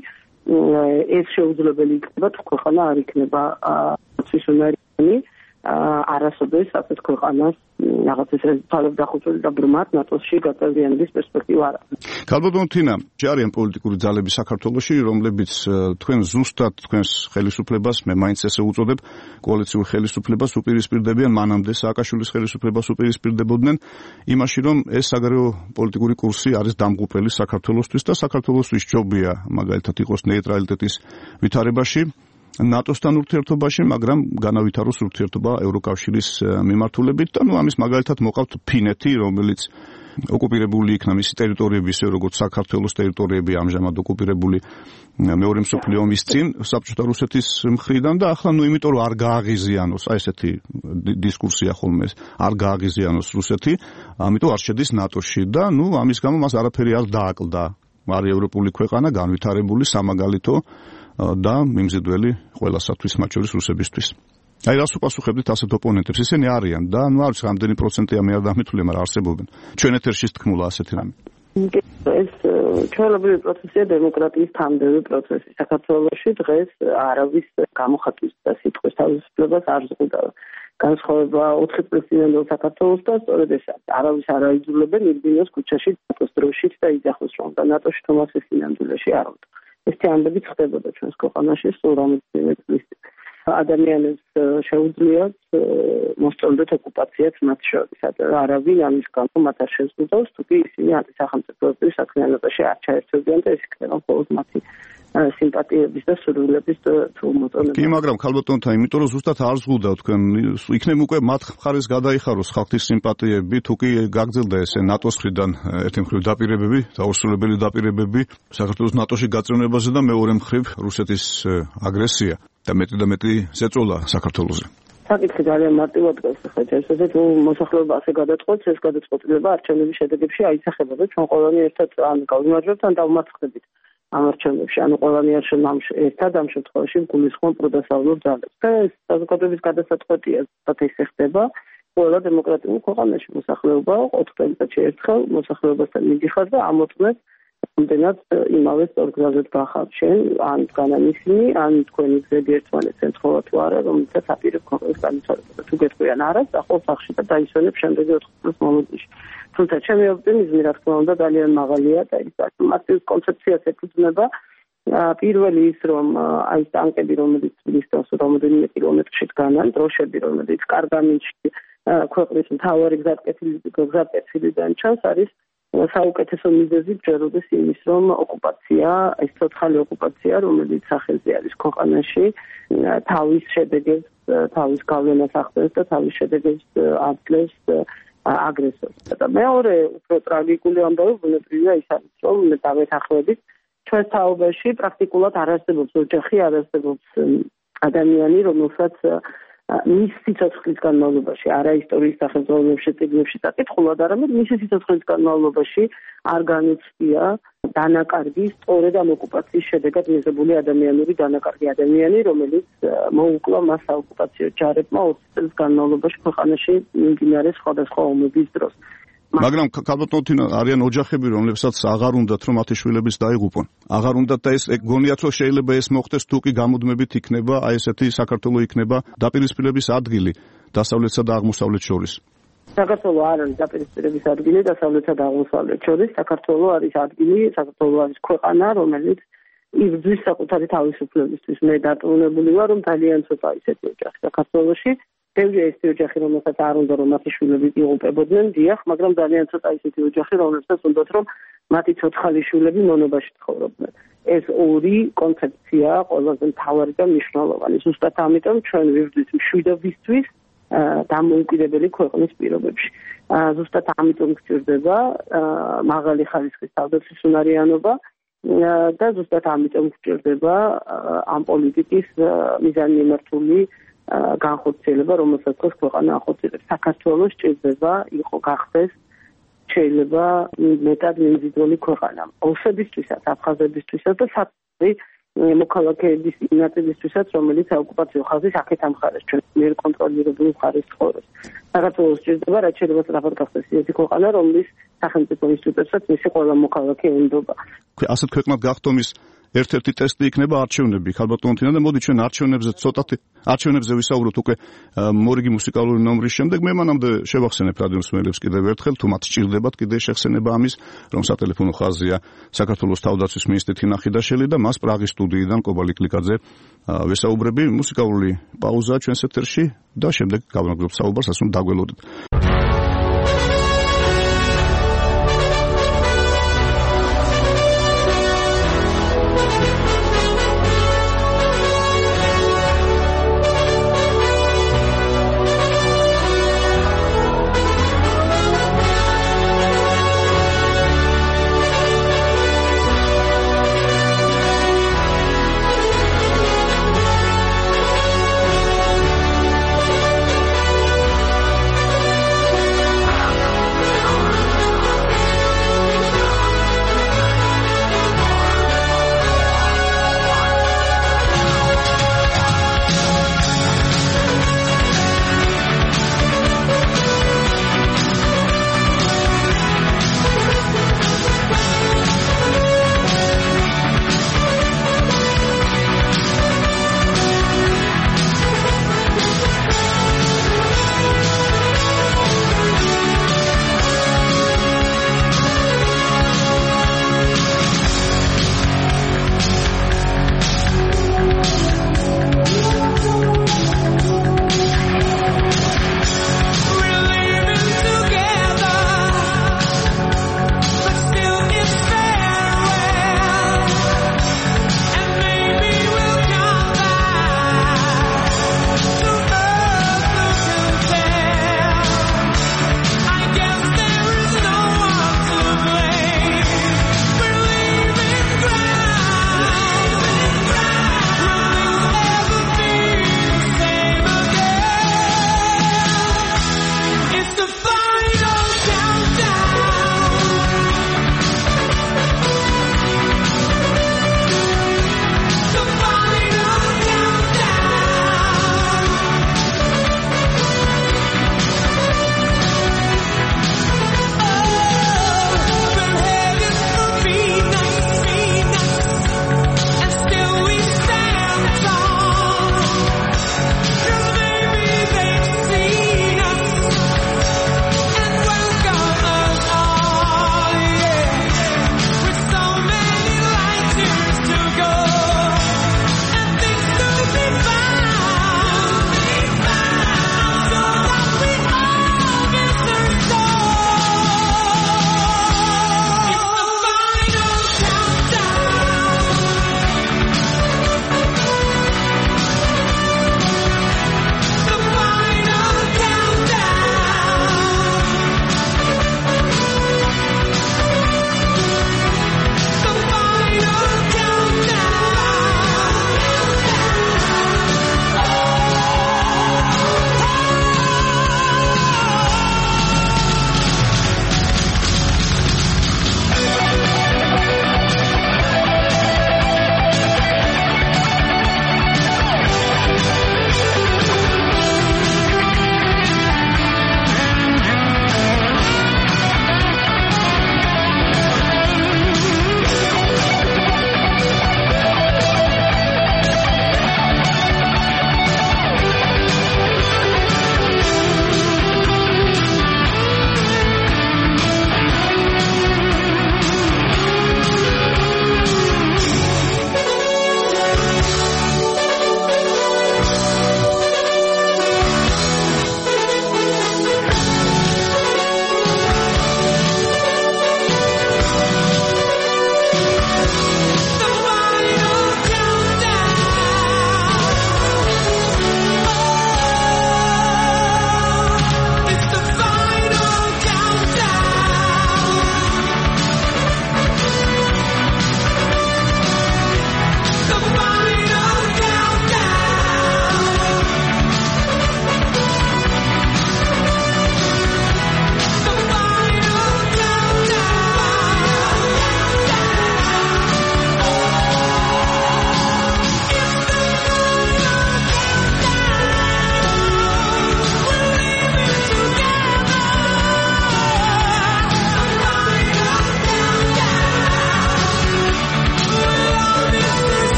Speaker 4: ეს შეუძლებელი იქნება, თუ ქვეყანა არ იქნება თავდაცვის უნარიანი, არასოდეს ასეთ ქვეყანას რაღაც ეს ძალებს დახუჭული და ბრმად ნატოსში გაწევრიანების პერსპექტივა არ აქვს.
Speaker 3: ქალბატონო თინა, არიან პოლიტიკური ძალები საქართველოში, რომლებიც თქვენ ზუსტად თქვენს ხელისუფლებას, მე მაინც ესე უწოდებ, კოალიციურ ხელისუფლებას უპირისპირდებიან, მანამდე სააკაშვილის ხელისუფლებას უპირისპირდებოდნენ, იმაში რომ ეს საგარეო პოლიტიკური კურსი არის დამღუპელი საქართველოსთვის და საქართველოსთვის ჯობია მაგალითად იყოს ნეიტრალიტეტის ვითარებაში. ნატოსთან ურთიერთობაში, მაგრამ განავითაროს ურთიერთობა ევროკავშირის მიმართულებით და ამის მაგალითად მოყავთ ფინეთი, რომელიც ოკუპირებული იქნა მისი ტერიტორიები, ისე როგორც საქართველოს ტერიტორიები ამჟამად ოკუპირებული მეორე მსოფლიო ომის წინ საბჭოთა რუსეთის მხრიდან და ახლა იმიტომ რომ არ გააღიზიანოს, აი ესეთი დისკურსია ხოლმე ეს, არ გააღიზიანოს რუსეთი, ამიტომ არ შედის ნატოში და ამის გამო მას არაფერი არ დააკლდა. არის ევროპული ქვეყანა, განვითარებული, სამაგალითო და მიმზიდველი ყველასათვის, მათ შორის რუსებისთვის. აი რას უპასუხებდით ასეთ ოპონენტებს? ისინი არიან და არის რამდენი პროცენტია მე არ დამითვლია, მაგრამ არსებობენ. ჩვენ ეთერშიც თქმულა ასეთი რამე.
Speaker 4: ეს ჩვეულებრივი პროცესია, დემოკრატიის თამდევი პროცესი. საქართველოში დღეს არავის გამოხატვის და სიტყვის თავისუფლებას არ ზღუდავს. განსხვავება 4 პრეზიდენტულ საქართველოს და სწორედ ეს არავის არ აიძულებენ ირბინოს ქუჩაში ნატოს დროშით და იძახოს რომ და ნატოში თომასის სინამდვილეში არ უნდა. ეს ამბები ხდებოდა ჩვენს ქვეყანაში სულ რამოდენიმე წლის წინ. ადამიანებს შეუძლიათ მოსწონდეთ ოკუპაციაც მათ შორის. არავინ ამის გამო მათ არ შეზღუდავს, თუკი ისინი ანტისახელმწიფოებრივ საქმიანობაში არ ჩაერთვებიან და ეს იქნება მხოლოდ მათი სიმპათიების და სურვილების თუ მოწონება.
Speaker 3: კი, მაგრამ ქალბატონთა, იმიტომ რომ ზუსტად არ ზღუდა თქვენ, იქნებ უკვე მათ მხარეს გადაიხაროს ხალხის სიმპათიები, თუ კი გაგრძელდა ესე ნატოს მხრიდან ერთი მხრივ დაპირებები, დაუსრულებელი დაპირებები საქართველოს ნატოში გაწევნებაზე და მეორე მხრივ რუსეთის აგრესია და მეტი ზეწოლა საქართველოზე.
Speaker 4: საკითხი ძალიან მარტივად დგას ხა ესე თუ მოსახლეობა ასე გადაწყვეტს, ეს გადაწყვეტილება არჩევნების შედეგებში აისახება და ჩვენ ყველანი ერთად ან გავიმარჯვებთ ან დავმარცხდებით ამ არჩევნებში. ანუ ყველანი ერთად ამ შემთხვევაში გულისხმობ პროდასავლურ ძალებს. და ეს საზოგადოების გადასაწყვეტია, ეს ხდება ყველა დემოკრატიულ ქვეყანაში. მოსახლეობა 4 წელიწადში ერთხელ მოსახლეობასთან მიდიხარ და ამოწმებს რამდენად იმავე სწორგზაზე გახავთ შენ, ან დგანან ისინი, ან თქვენი გზები ერთმანეთს ემთხვევა თუ არა, რომელსაც აპირებ ქვეყნის განვითარება. თუ გეტყვიან არა, წახვალ სახში და დაისვენებ შემდეგი 4 წლის მანძილში. თუმცა ჩემი ოპტიმიზმი რა თქმა უნდა ძალიან მაღალია და ის მარტივ კონცეფციას ეკუთვნება. პირველი ის რომ აი ტანკები რომელიც თბილისთან რამდენიმე კილომეტრში დგანან, დროშები რომელიც კარგამინში ქვეყნის მთავარი გზატკეცილიდან ჩანს არის საუკეთესო მიზეზი ჯეროდეს იმის რომ ოკუპაცია, ეს ცოცხალი ოკუპაცია რომელიც სახელზე არის ქვეყანაში თავის შედეგებს, თავის გავლენას ახდენს და თავის შედეგებს აღწევს აგრესორს. და მეორე უფრო ტრაგიკული ამბავი ბუნებრივია ის არის რომ დავეთანხმებით ჩვენს თაობაში პრაქტიკულად არ არსებობს ოჯახი, არ არსებობს ადამიანი რომელსაც მის სიცოცხლის განმავლობაში არა ისტორიის სახელმწიფოებში წიგნებში წაკითხულად, არამედ მისი სიცოცხლის განმავლობაში არ განუცდია დანაკარგი სწორედ ამ ოკუპაციის შედეგად მიღებული ადამიანური დანაკარგი ადამიანი, რომელიც მოუკლა მას საოკუპაციო ჯარებმა 20 წელს განმავლობაში ქვეყანაში მიმდინარე სხვადასხვა ომების დროს.
Speaker 3: მაგრამ ქალბატონთინა არიან ოჯახები, რომლებსაც აღარ უნდათ რომ მათი შვილების დაიღუპონ. აღარ უნდათ და ეს გონიათ რომ შეიძლება ეს მოხდეს თუ კი გამუდმებით იქნება აი ესეთი საქართველოს იქნება დაპირისპირების ადგილი დასავლეთსა და აღმოსავლეთ შორის.
Speaker 4: საქართველოს არ არის დაპირისპირების ადგილი დასავლეთსა და აღმოსავლეთ შორის. საქართველოს არის ადგილი, საქართველოს არის ქვეყანა, რომელიც იბრძვის საკუთარი თავისუფლებისთვის. მე დარწმუნებული ვარ, რომ ძალიან ცოტა ისეთი ოჯახი საქართველოში ბევრია ისეთი ოჯახი, რომელსაც არ უნდა რომ მათი შვილები იღუპებოდნენ, დიახ, მაგრამ ძალიან ცოტა ისეთი ოჯახი, რომელსაც უნდათ რომ მათი ცოცხალი შვილები მონობაში ცხოვრობდნენ. ეს ორი კონცეფცია ყველაზე მთავარი და მნიშვნელოვანი. ზუსტად ამიტომ ჩვენ ვიბრძვით მშვიდობისთვის დამოუკიდებელი ქვეყნის პირობებში. ზუსტად ამიტომ გჭირდება მაღალი ხარისხის თავდაცვის უნარიანობა და ზუსტად ამიტომ გჭირდება ამ პოლიტიკის მიზანმიმართული განხორციელება, რომელსაც ქვეყანა ახორციელებს. საქართველოს სჭირდება იყო გახდეს შეიძლება მეტად მიმზიდველი ქვეყანა. ოსებისთვისაც, აფხაზებისთვისაც და საფრთხე მოქალაქეების ნაწილისთვისაც, რომელიც ოკუპაციო ხაზის აქეთ ამხარეს ჩვენ მიერ კონტროლირებულ მხარეს ცხოვრობს. საქართველოს სჭირდება რაც შეიძლება სწრაფად გახდეს ისეთი ქვეყანა, რომლის სახელმწიფო ინსტიტუტებსაც მისი ყველა მოქალაქე უნდობა.
Speaker 3: ასეთ ქვეყნად გახდომის ერთ-ერთი ტესტი იქნება არჩევნები. ქალბატონთინა და მოდი ჩვენ არჩევნებზე ვისაუბროთ უკვე მორიგი მუსიკალური ნომრის შემდეგ. მე მანამდე შევახსენებ რადიო მსმენელებს კიდევ ერთხელ, თუ მათ სჭირდებათ კიდე შეხსენება ამის, რომ სატელეფონო ხაზია საქართველოს თავდაცვის მინისტრი თინა ხიდაშელი და მას პრაღის სტუდიიდან კობალი კლიკაძე ვესაუბრები. მუსიკალური პაუზა ჩვენს ეთერში და შემდეგ გავანაგებთ საუბარს, ასე რომ დაგველოდეთ.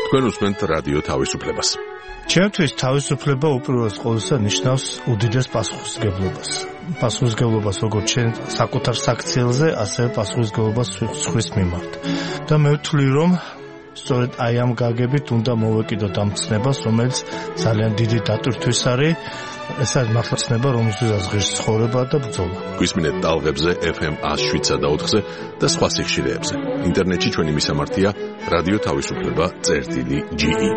Speaker 5: თქვენ უსმენთ რადიო თავისუფლებას.
Speaker 9: ჩემთვის თავისუფლება უპირველეს ყოვლისა ნიშნავს უდიდეს პასუხისმგებლობას. პასუხისმგებლობას როგორც ჩვენ საკუთარ საქციელზე, ასევე პასუხისმგებლობას სხვის მიმართ. და მე ვთვლი, რომ სწორედ აი ამ გაგებით უნდა მოვეკიდოთ ამ ცნებას, რომელიც ძალიან დიდი დატვირთვის არის. ეს არის მართლა ცნება, რომელსაც ღირს ცხოვრება და ბრძოლა.
Speaker 5: გვისმინეთ ტალღებზე FM 107.4-ზე და სხვა სიხშირეებზე. ინტერნეტში ჩვენი მისამართია რადიო თავისუფლება.ge.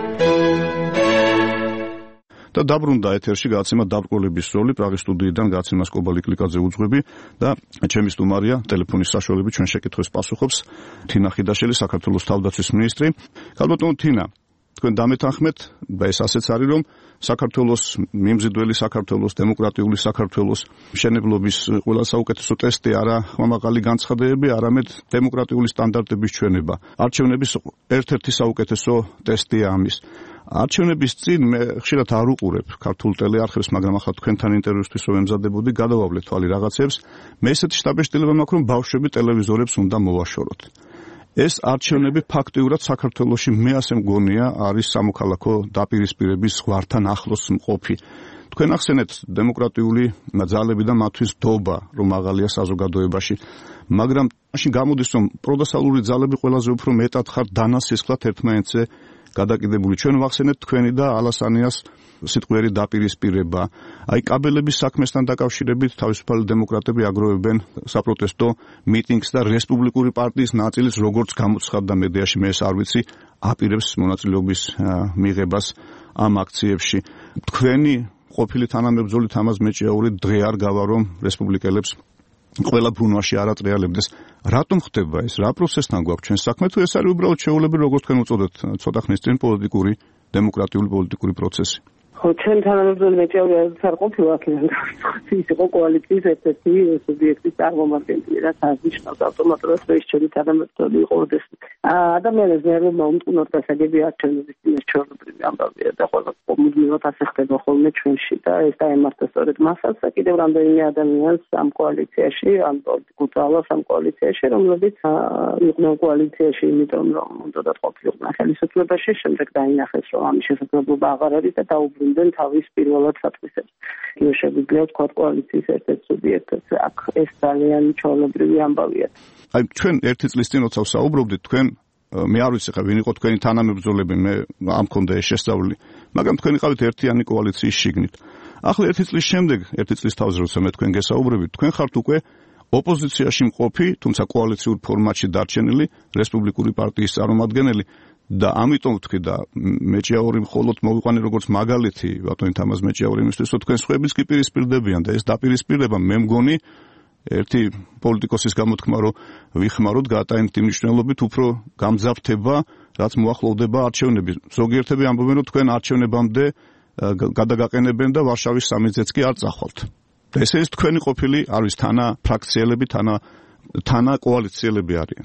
Speaker 3: და დაბრუნდა ეთერში გადაცემა დაბრკოლების როლი პრაღის სტუდიიდან გადაცემას კობალი კლიკაძე უძღვები და ჩემი სტუმარია ტელეფონის საშუალებით ჩვენ შეკითხვებს პასუხობს თინა ხიდაშელი, საქართველოს თავდაცვის მინისტრი. ქალბატონო თინა, თქვენ დამეთანხმეთ და ეს ასეც არის, რომ საქართველოს მიმზიდველი საქართველოს დემოკრატიული საქართველოს მშენებლობის ყველა საუკეთესო ტესტი არა ხმამაღალი განცხადებები, არამედ დემოკრატიული სტანდარტების ჩვენება. არჩევნების ერთ-ერთი საუკეთესო ტესტია ამის. არჩევნების წინ მე ხშირად არ უყურებ ქართულ ტელეარხებს, მაგრამ ახლა თქვენთან ინტერვიუსთვის რომ ემზადებოდი, გადავავლე თვალი რაღაცებს. მე ესეთი შტაბეშტილება მაქვს, რომ ბავშვები ტელევიზორებს უნდა მოვაშოროთ. ეს არჩევნები ფაქტიურად საქართველოში მე ასე მგონია არის სამოქალაქო დაპირისპირების ზღვართან ახლოს მყოფი. თქვენ ახსენეთ დემოკრატიული ძალები და მათთვის დობა, რომ მაღალია საზოგადოებაში, მაგრამ მაშინ გამოდის, რომ პროდასალური ძალები ყველაზე უფრო მეტად ხარ დანასისხლად ერთმანეთზე გადაკიდებული. ჩვენ ვახსენეთ თქვენი და ალასანიას სიტყვიერი დაპირისპირება. აი კაბელების საქმესთან დაკავშირებით თავისუფალი დემოკრატები აგროვებენ საპროტესტო მიტინგს და რესპუბლიკური პარტიის ნაწილის როგორც გამოცხადდა მედიაში, მე ეს არ ვიცი, აპირებს მონაწილეობის მიღებას ამ აქციებში. თქვენი ყოფილი თანამებრძოლით ამას მეჭიაური დღე არ გავა, რომ რესპუბლიკელებს ყველა ბუნვაში არ ატრიალებდეს. რატომ ხდება ეს? რა პროცესთან გვაქვს ჩვენ საქმე? თუ ეს არის უბრალოდ შეუძლებელი, როგორც თქვენ უწოდეთ, ცოტა ხნის წინ პოლიტიკური, დემოკრატიული პოლიტიკური პროცესი.
Speaker 4: ხო, ჩვენ თანამებრძოლი მეჭიაური არ ყოფილა აქედან. ის იყო კოალიციის ერთ-ერთი სუბიექტის წარმომადგენელი, რაც აღნიშნავს ავტომატურად, რომ ის ჩვენი თანამებრძოლი იყო ოდესმე. ადამიანებს ნერვებმა უმტკნოთ გასაგები არჩევნების წინ ჩვეულებრივი ამბავია და ყველა მუდმივად ასე ხდება ხოლმე ჩვენში და ეს დაემართა სწორედ მასაც და კიდევ რამდენიმე ადამიანს ამ კოალიციაში, ამ პოლიტიკურ ძალას ამ კოალიციაში, რომლებიც იყვნენ კოალიციაში, იმიტომ რომ უნდათ ყოფილიყვნენ ხელისუფლებაში, შემდეგ დაინახეს, რომ ამის შესაძლებლობა აღარ არის და დაუბრუნდნენ თავის პირველად სათვისებს. ის შეგვიძლია ვთქვათ კოალიციის ერთ-ერთ სუბიექტებს. აქ ეს ძალიან ჩვეულებრივი ამბავია.
Speaker 3: აი ჩვენ ერთი წლის წინ როცა ვსაუბრობდით, თქვენ მე არ ვიცი ხა ვინ იყო თქვენი თანამებრძოლები, მე ამ მქონდა ეს შესწავლილი, მაგრამ თქვენ იყავით ერთიანი კოალიციის შიგნით. ახლა ერთი წლის შემდეგ, ერთი წლის თავზე როცა მე თქვენ გესაუბრებით, თქვენ ხართ უკვე ოპოზიციაში მყოფი, თუმცა კოალიციურ ფორმატში დარჩენილი რესპუბლიკური პარტიის წარმომადგენელი და ამიტომ ვთქვი და მეჭიაური მხოლოდ მოვიყვანე როგორც მაგალითი, ბატონი თამაზ მეჭიაური იმისთვის, რომ თქვენ სხვაებიც კი პირისპირდებიან და ეს დაპირისპირება მე მგონი ერთი პოლიტიკოსის გამოთქმა, რომ ვიხმაროთ გადაინტი მნიშვნელობით უფრო გამძაფრდება, რაც მოახლოვდება არჩევნები. ზოგიერთები ამბობენ, რომ თქვენ არჩევნებამდე გადაგაყენებენ და ვარშავის სამიზეც კი არ წახვალთ. და ეს ის თქვენი ყოფილი არის თანა ფრაქციელები, თანა კოალიციელები არიან.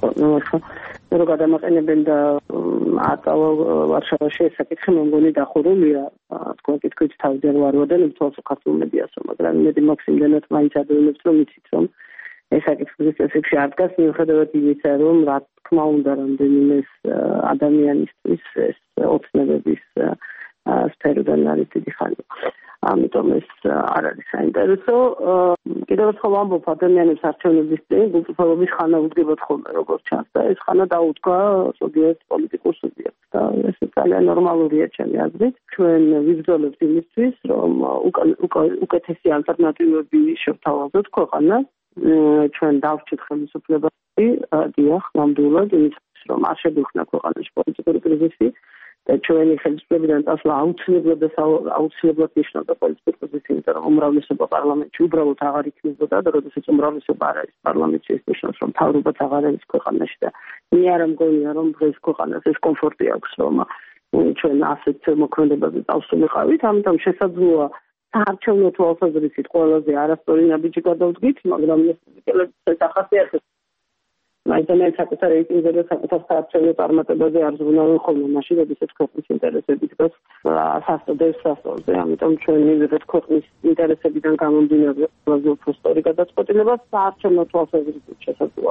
Speaker 4: ხო, რო გადამაყენებენ და აწავა ვარშავაში ეს საკითხი მე მგონი დახურულია, თქვენ კითხვით თავიდან ვარვადენ თვალს ქართულ მედიასო, მაგრამ იმედი მაქვს იმდენად მაინც ადევნებს, რომ იცით, რომ ეს საკითხის წესებში არ დგას, მიუხედავად იმისა, რომ რა თქმა უნდა რამდენიმე ადამიანისთვის ეს ოცნებების სფეროდან არის დიდი ხანი. ამიტომ ეს არ არის საინტერესო. კიდევ ერთხელ ვამბობ, ადამიანებს არჩევნების წინ გულწრფელობის ხანა უდგებათ ხოლმე, როგორც ჩანს და ეს ხანა დაუდგა ზოგიერთ პოლიტიკურ სუბიექტს და ეს ძალიან ნორმალურია ჩემი აზრით. ჩვენ ვიბრძოლებთ იმისთვის, რომ უკეთესი ალტერნატივები შევთავაზოთ ქვეყანას. ჩვენ დავჭით ხელისუფლებაში, დიახ, ნამდვილად, იმისთვის, რომ არ შეგვიქმნა ქვეყანაში პოლიტიკური კრიზისი. ჩვენი ხელისუფლებიდან წასვლა აუცილებლად ნიშნავდა პოლიტიკურ კრიზისს, იმიტომ რომ უმრავლესობა პარლამენტში უბრალოდ აღარ იქნებოდა და როდესაც უმრავლესობა არ არის პარლამენტში, ეს ნიშნავს, რომ მთავრობაც აღარ არის ქვეყანაში და მე არ მგონია, რომ დღეს ქვეყანას ეს კომფორტი აქვს, რომ ჩვენ ასეთ მოქმედებაზე წავსულიყავით, ამიტომ შესაძლოა საარჩევნო თვალსაზრისით ყველაზე არასწორი ნაბიჯი გადავდგით, მაგრამ ეს ახასიათებს მაინც საკუთარ რეიტინგზე და საკუთარ საარჩევნო წარმატებაზე არ ზრუნავენ ხოლმე მაშინ, როდესაც ქვეყნის ინტერესები დგას სასწორზე. ამიტომ ჩვენ მივიღეთ ქვეყნის ინტერესებიდან გამომდინარე ყველაზე უფრო სწორი გადაწყვეტილება საარჩევნო თვალსაზრისით შესაძლოა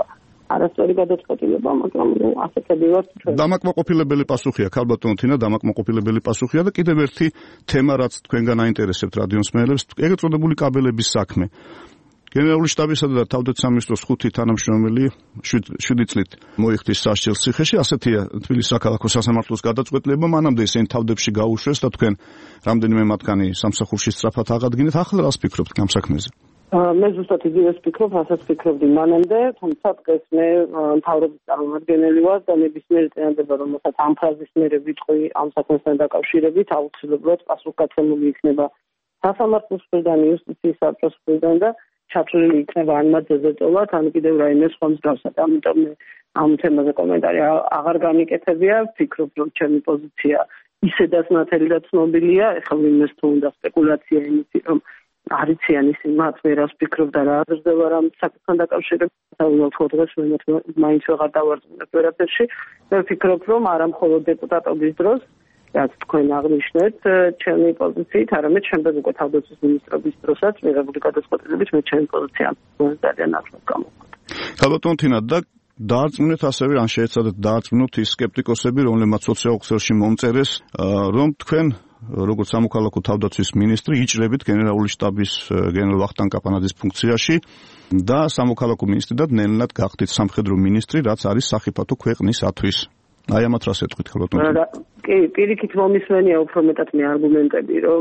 Speaker 4: არასწორი გადაწყვეტილება, მაგრამ ასეთები ვართ ჩვენ.
Speaker 3: დამაკმაყოფილებელი პასუხია, ქალბატონო თინა, დამაკმაყოფილებელი პასუხია და კიდევ ერთი თემა, რაც თქვენგან აინტერესებთ რადიოსმენელებს, ეგრეთ წოდებული კაბელების საქმე. გენერალური შტაბისა და თავდაცვის 5 თანამშრომელი 7 წლით მოიხდის სასჯელს ციხეში, ასეთია თბილისის საქალაქო სასამართლოს გადაწყვეტილება, მანამდე ისინი თავდებში გაუშვეს და თქვენ რამდენიმე მათგანი სამსახურში სწრაფად აღადგინეთ. ახლა რას ფიქრობთ ამ საქმეზე?
Speaker 4: მე ზუსტად იგივეს ფიქრობ, ასაც ფიქრობდი მანამდე, თუმცა დღეს მე მთავრობის წარმომადგენელი ვარ და ნებისმიერი წინადადება, რომელსაც ამ ფრაზის მერე ვიტყვი ამ საქმესთან დაკავშირებით, აუცილებლად პასუხგაცემული იქნება სასამართლოს მხრიდან, იუსტიციის საბჭოს მხრიდან და ჩაფრული იქნება ან მათ ზედწოლად, ან კიდევ რაიმე სხვა მსგავსად. ამიტომ მე ამ თემაზე კომენტარი აღარ გამიკეთებია, ვფიქრობ, რომ ჩემი პოზიცია ისედაც ნათელი და ცნობილია, ეხლა ვინმეს თუ უნდა სპეკულაცია იმითი, რომ არიციან ისინი მათ ვერას ფიქრობ და რა აზრდება რამ საკითხთან დაკავშირებით, თქო დღეს მაინც ვეღარ დავარწმუნებ ვერაფერში. მე ვფიქრობ, რომ არა მხოლოდ დეპუტატობის დროს, რაც თქვენ აღნიშნეთ, ჩემი პოზიციით, არამედ შემდეგ უკვე თავდაცვის მინისტრობის დროსაც მიღებული გადაწყვეტილებით მე ჩემი პოზიცია ძალიან ახლოს გამოვხატე.
Speaker 3: ქალბატონო თინა, და დაარწმუნეთ ასევე, ან შეეცადეთ დაარწმუნოთ ის სკეპტიკოსები, რომლებმაც სოციალურ ქსელში მომწერეს, რომ თქვენ როგორც სამოქალაქო თავდაცვის მინისტრი იჭრებით გენერალური შტაბის გენერალ ვახტანგ კაპანაძის ფუნქციაში და სამოქალაქო მინისტრად ნელ-ნელა გახდით სამხედრო მინისტრი, რაც არის სახიფათო ქვეყნისათვის. აი ამათ რას ეთქვით ქალბატონო?
Speaker 4: კი, პირიქით მომისმენია უფრო მეტად მე არგუმენტები, რომ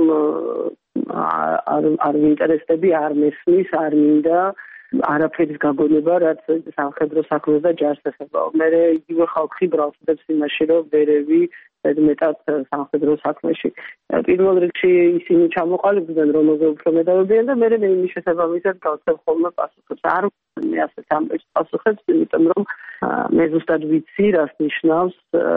Speaker 4: არ ვინტერესდები, არ მესმის, არ მინდა არაფერის გაგონება, რაც სამხედრო საქმეს და ჯარს ეხებაო. მე იგივე ხალხი ბრალსდებს იმაში, რომ ვერევი მეტად სამხედრო საქმეში. პირველ რიგში ისინი ჩამოყალიბდნენ, რომელზე უფრო მეტავებიან და მე იმის შესაბამისად გავცემ ხოლმე პასუხებს. არ მე ასეთ ამბებს პასუხებს, იმიტომ რომ მე ზუსტად ვიცი, რას ნიშნავს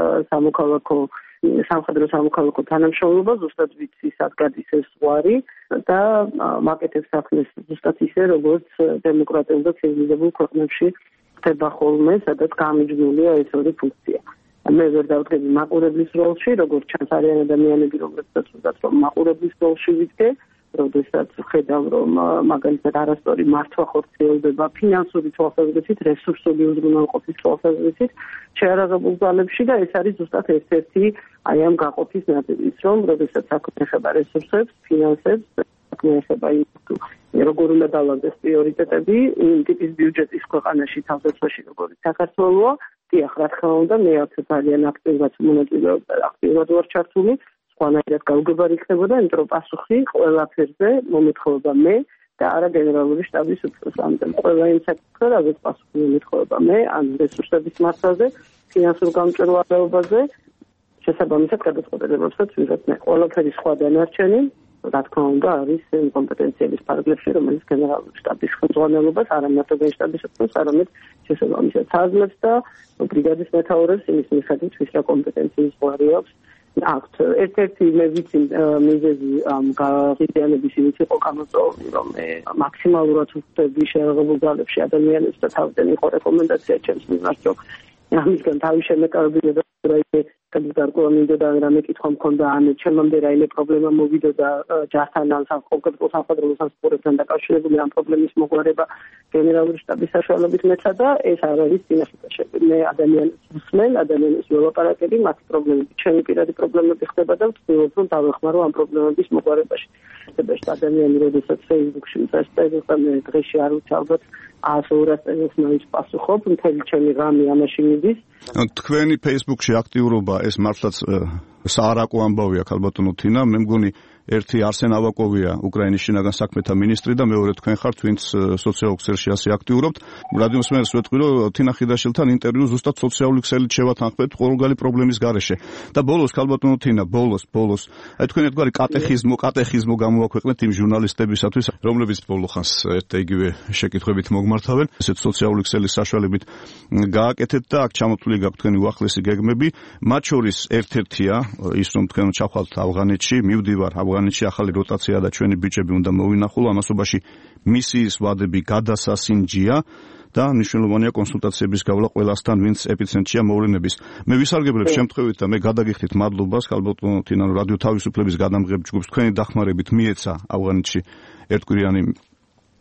Speaker 4: სამხედრო სამოქალაქო თანამშრომლობა, ზუსტად ვიცი, სად გადის ეს ზღვარი და მაკეთებს საქმეს ზუსტად ისე, როგორც დემოკრატიულ და ცივილიზებულ ქვეყნებში ხდება ხოლმე, სადაც გამიჯნულია ეს ორი ფუნქცია. მე ვერ დავდგები მაყურებლის როლში, როგორც ჩანს არიან ადამიანები, რომლებსაც ვთქვათ, რომ მაყურებლის როლში ვიდგე, როდესაც ხედავ, რომ მაგალითად არასწორი მართვა ხორციელდება ფინანსური თვალსაზრისით, რესურსული უზრუნველყოფის თვალსაზრისით შეარაღებულ ძალებში და ეს არის ზუსტად ერთ-ერთი აი ამ გაყოფის ნაწილის, რომ როდესაც საქმე ეხება რესურსებს, ფინანსებს, საქმე ეხება როგორ უნდა დავაგდეს პრიორიტეტები, იმ ტიპის ბიუჯეტის ქვეყანაში თავდაცვაში, როგორც საქართველოა, დიახ, რა თქმა უნდა, მე ძალიან აქტიურად მონაწილეობ და აქტიურად ვარ ჩართული. სხვანაირად გაუგებარი იქნებოდა, იმიტომ რომ პასუხი ყველაფერზე მომეთხოვება მე და არა გენერალური შტაბის უფროს. ამიტომ ყველა იმ საკითხზე, რაც პასუხი მომეთხოვება მე, ან რესურსების მასალზე, ფინანსურ გამჭვირვალეობაზე, შესაბამისად გადაწყვეტილებებსაც ვიღებ მე. ყველაფერი სხვა დანარჩენი, რა თქმა უნდა, არის კომპეტენციების ფარგლებში, რომელიც გენერალური შტაბის ხელმძღვანელობას არა მარტო გენშტაბის უფროს, არამედ შესაბამისად აძლევს და ბრიგადის მეთაურებს იმის მიხედვით, ვის რა კომპეტენციის ზღვარი აქვს. აქვთ ერთ-ერთი მე ვიცი მიზეზი ამ გაღიზიანების იმით იყო გამოწვეული, რომ მე მაქსიმალურად ვხვდები შეერაღებულ ძალებში ადამიანებს და თავიდან იყო რეკომენდაცია ჩემს მიმართ, რომ ამისგან თავის შემეკავებინა და რაიმე გადაგარკვევა მინდოდა, რამე კითხვა მქონდა, ან ჩემამდე რაიმე პრობლემა მოვიდოდა ჯართან ან კონკრეტულ სამხედრო სამსახურებთან დაკავშირებული ამ პრობლემის მოგვარება გენერალური შტაბის საშუალებით მეცა და ეს არ არის წინაშე. მე ადამიანებს ვსმენ, ადამიანებს ველაპარაკები, მათი პრობლემები, ჩემი პირადი პრობლემები ხდება და ვცდილობ რომ დავეხმარო ამ პრობლემების მოგვარებაში. ეს ადამიანი როდესაც Facebook-ში წესდება, მე დღეში არ ვიცი ალბათ 100-200 წელს მაინც პასუხობ, მთელი ჩემი ღამე ამაში მიდის.
Speaker 3: თქვენი Facebook-ში აქტიურობა ეს მართლაც საარაკო ამბავია ქალბატონო თინა, მე მგონი ერთი არსენ ავაკოვია უკრაინის შინაგან საქმეთა მინისტრი და მეორე თქვენ ხართ, ვინც სოციალურ ქსელში ასე აქტიურობთ. რადიოსმენელს ვეთქვი, რომ თინა ხიდაშვილთან ინტერვიუ ზუსტად სოციალური ქსელით შევათანხმდით ყოველგვარი პრობლემის გარეშე. და ბოლოს ქალბატონო თინა, ბოლოს აი თქვენ ერთგვარი კატეხიზმო გამოაქვეყნეთ იმ ჟურნალისტებისათვის, რომლებიც ბოლოხანს ერთ იგივე შეკითხვებით მოგმართავენ, ესეთ სოციალური ქსელის საშუალებით გააკეთეთ და აქ ჩამოთვლილი გაქვთ თქვენი უახლესი გეგმები, მათ შორის ერთ-ერთია ის, რომ თქვენ ჩახვალთ ავღანეთში, მივდივარ ავღანეთში, ახალი როტაცია და ჩვენი ბიჭები უნდა მოვინახულო, ამასობაში მისიის ვადები გადასასინჯია და მნიშვნელოვანია კონსულტაციების გავლა ყველასთან, ვინც ეპიცენტრია მოვლენების. მე ვისარგებლებ შემთხვევით და მე გადაგიხდით მადლობას ქალბატონო თინა, რადიო თავისუფლების გადამღებ ჯგუფს თქვენი დახმარებით მიეცა ავღანეთში ერთკვირიანი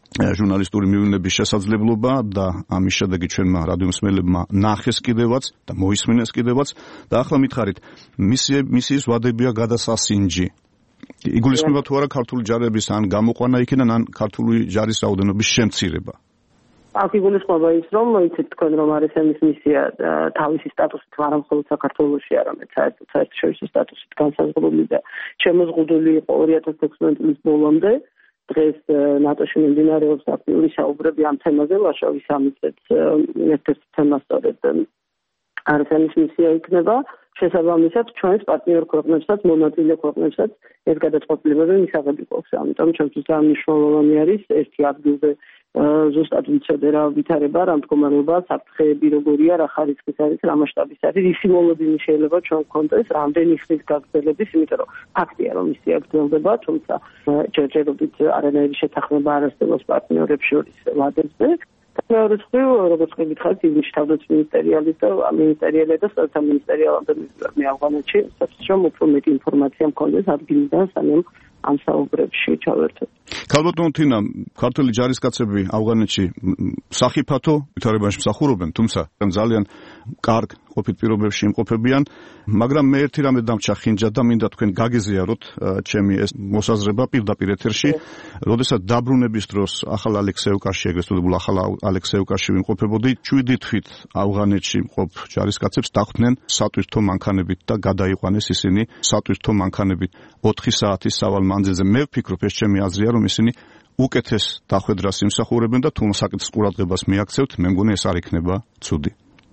Speaker 3: ჟურნალისტური მივინების შესაძლებლობა და ამის შედეგი ჩვენმა რადიომსმენელებმა ნახეს კიდევაც და მოისმინეს კიდევაც და ახლა მითხარით მისიის ვადებია გადასასინჯი. იგულისხმება თუ არა ქართული ჯარების ან გამოყვანა იქიდან ან ქართული ჯარის რაოდენობის შემცირება?
Speaker 4: აქ იგულისხმება ის, რომ იცით თქვენ რომ არის ამის მისია თავისი სტატუსით არა მხოლოდ საქართველოში, არამედ საერთაშორისო სტატუსით განსაზღვრული და შემოზღუდული იყო 2016 წლის ბოლომდე. დღეს ნატოში მიმდინარეობს აქტიური საუბრები ამ თემაზე, ვარშავის სამიტის ერთ-ერთი თემა სწორედ არის ამის მისია იქნება. შესაბამისად ჩვენს პარტნიორ ქვეყნებსაც, მონაწილე ქვეყნებსაც ეს გადაწყვეტილებები მისაღები ყოფს. ამიტომ ჩვენთვის მნიშვნელოვანი არის ერთი ადგილზე ზუსტად ვიცოდე რა ვითარება, რა მდგომარეობა, საფრთხეები როგორია, რა ხარისხის არის, რა მასშტაბის არის, ისი მოლოდინი შეიძლება ჩვენ გქონდეს, რამდენი ხნის გაგრძელების, იმიტომ რომ ფაქტია რომ ისი გაგრძელდება, თუმცა ჯერჯერობით არანაირი შეთანხმება არ არსებობს პარტნიორებს შორის ვადებზე. მეორე მხრივ, როგორც გითხარით, ივნისში თავდაცვის მინისტერიალი და სამინისტერიალამდე მე ავღანეთში, რომ უფრო მეტი ინფორმაცია მქონდეს ადგილიდან, სანამ ამ საუბრებში ჩავერთოთ.
Speaker 3: ქალბატონო თინა, ქართული ჯარისკაცები ავღანეთში სახიფათო ვითარებაში მსახურობენ, თუმცა ძალიან კარგ ყოფით პირობებში იმყოფებიან, მაგრამ მე ერთი რამე დამჩა ხინჯად და მინდა თქვენ გაგიზიაროთ ჩემი ეს მოსაზრება პირდაპირ ეთერში, როდესაც დაბრუნების დროს ახალ ალექსეევკაში, ეგრეთ წოდებულ ახალ ალექსეევკაში ვიმყოფებოდი, 7 თვით ავღანეთში მყოფ ჯარისკაცებს დახვდნენ სატვირთო მანქანებით და გადაიყვანეს ისინი სატვირთო მანქანებით 4 საათის სავალ მანძილზე. მე ვფიქრობ, ეს ჩემი აზრია, რომ ისინი უკეთეს დახვედრას იმსახურებენ და თუ საკითხის ყურადღებას მიაქცევთ, მე მგონი ეს არ იქნება ცუდი.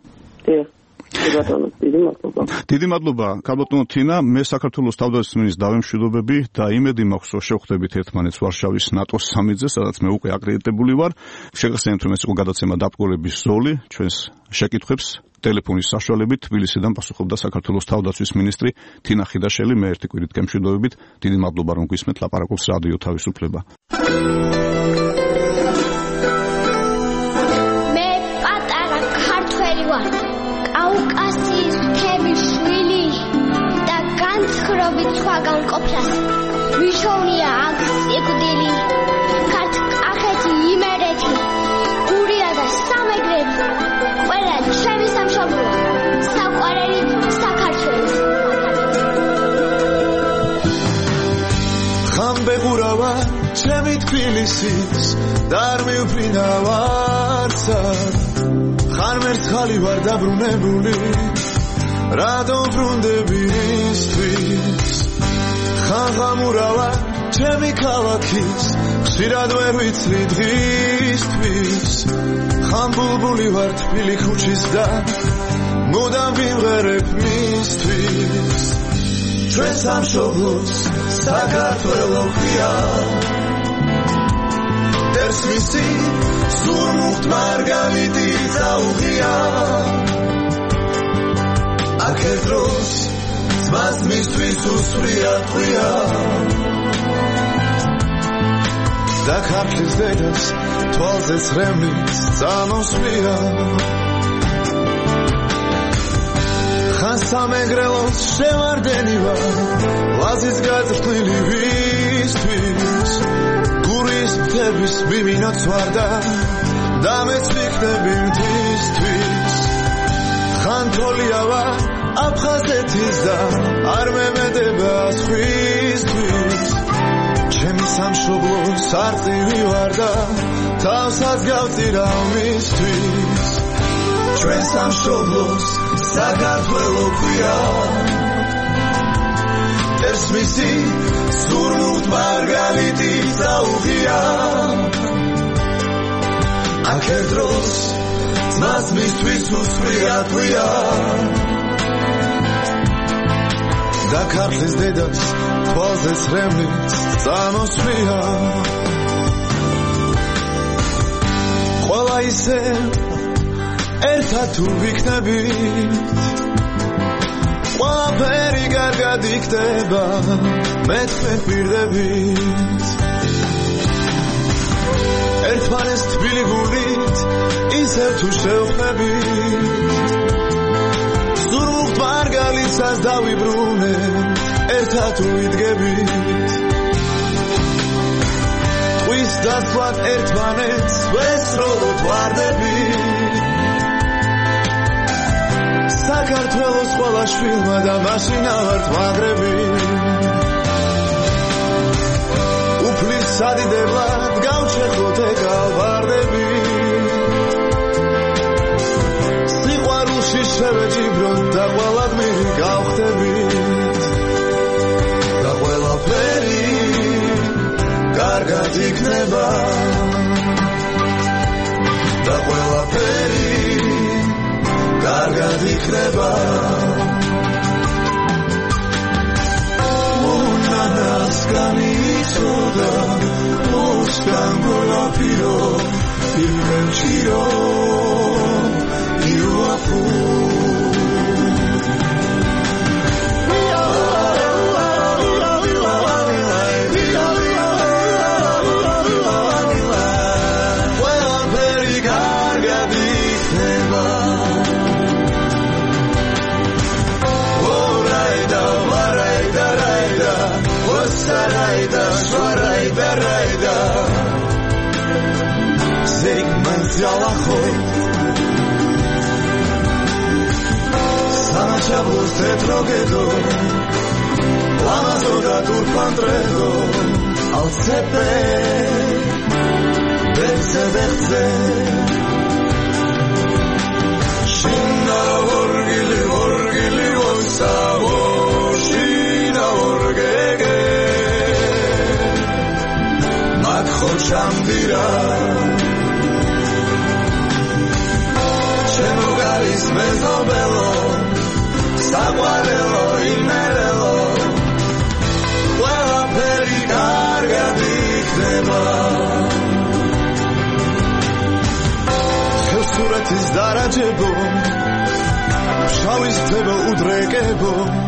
Speaker 3: დიდი მადლობა ქალბატონო თინა, მე საქართველოს თავდაცვის მინისტრს დავემშვიდობები და იმედი მაქვს, რომ შევხვდებით ერთმანეთს ვარშავის ნატოს სამიტზე, სადაც მე უკვე აკრედიტებული ვარ. შეგახსენებთ, რომ ეს იყო გადაცემა დაპყრობების ზოლი, ჩვენს შეკითხვებს ტელეფონის საშუალებით თბილისიდან პასუხობდა საქართველოს თავდაცვის მინისტრი თინა ხიდაშელი. მე ერთი კვირით გემშვიდობებით. დიდი მადლობა რომ გვისმენთ, ლაპარაკობს რადიო თავისუფლება.
Speaker 10: მე პატარა ქართველი ვარ. კავკასიის მთების შვილი და განცხრობით სხვაგან ყოფლას მიშოვნია აქ სიკვდილი. ქართკახეთი იმერეთი გურია და სამეგრელი ყველა ჩემი სამშობლოა საყვარელი საქართველოს.
Speaker 7: ხამბეღურავა ჩემი თბილისის და არ მივფრინავარცა ხარ მერცხალი ვარ დაბრუნებული რადომ ბრუნდები ისთვის ხაღამურავა ჩემი ქალაქის ხშირად ვერ ვიცრი დღისთვის ხამ ბულბული ვარ თბილი ქუჩის და მუდამ ვიმღერებ მისთვის ჩვენ სამშობლოს საქართველო ქვია დერსმისი ზურმუხტ მარგალიტი წაუღია აქ დროს ძმას მისთვის უსწრია ტყვია და ქართლის დედას თვალზე ცრემლის წამოსვლია ხან სამეგრელოს შევარდენი ვარ ლაზის გაწრთნილი ვისთვის გურის მთების მიმინოც ვარ და მეც ვიქნები მთისთვის ხან თოლია ვარ აფხაზეთის და არ მემედება სხვისთვის ჩემი სამშობლოს არწივი ვარ და თავსაც გავწირავ მისთვის ჩვენ სამშობლოს საქართველო ქვია ერთმისი ზურმუხტ მარგალიტი წაუღია აქ დროს ძმას მისთვის უსწრია ტყვია და ქართლის დედას თვალზე ცრემლის წამოსვლია ყველა ისე ერთად თუ ვიქნებით ყველაფერი კარგად იქნება მე თქვენ პირდებით ერთმანეს თბილი გულით ისევ თუ შევხვდებით ზურმუხტ მარგალიცას დავიბრუნე ერთად თუ ვიდგებით ტყვის და გასვათ ერთმანეთს ვესროლოთ ვარდები საქართველოს ყველა შვილმა და მაშინა ვართ მაგრები უფლის სადიდებლად გავჩეხოთ ეგალვარდები სიყვარულში შევეჯიბროთ და ყველადმირი გავხდებით და ყველაფერი კარგად იქნება და ყველაფერი კარგად იქნება მონანას განიცოდა მოსკან გოლაფირო იმელჩირო იუაფუ Rayda Segment yalaho Sana chavos tetrogedo Lamazoda turpantredo Al sepe Berse Shina orgili Osavo Shina orgege Chambira Chemo garis mezobelo Saguarelo inerelo Hueva pericarga dikneba Khelsuratis darajebo Shavis tebo udrekebo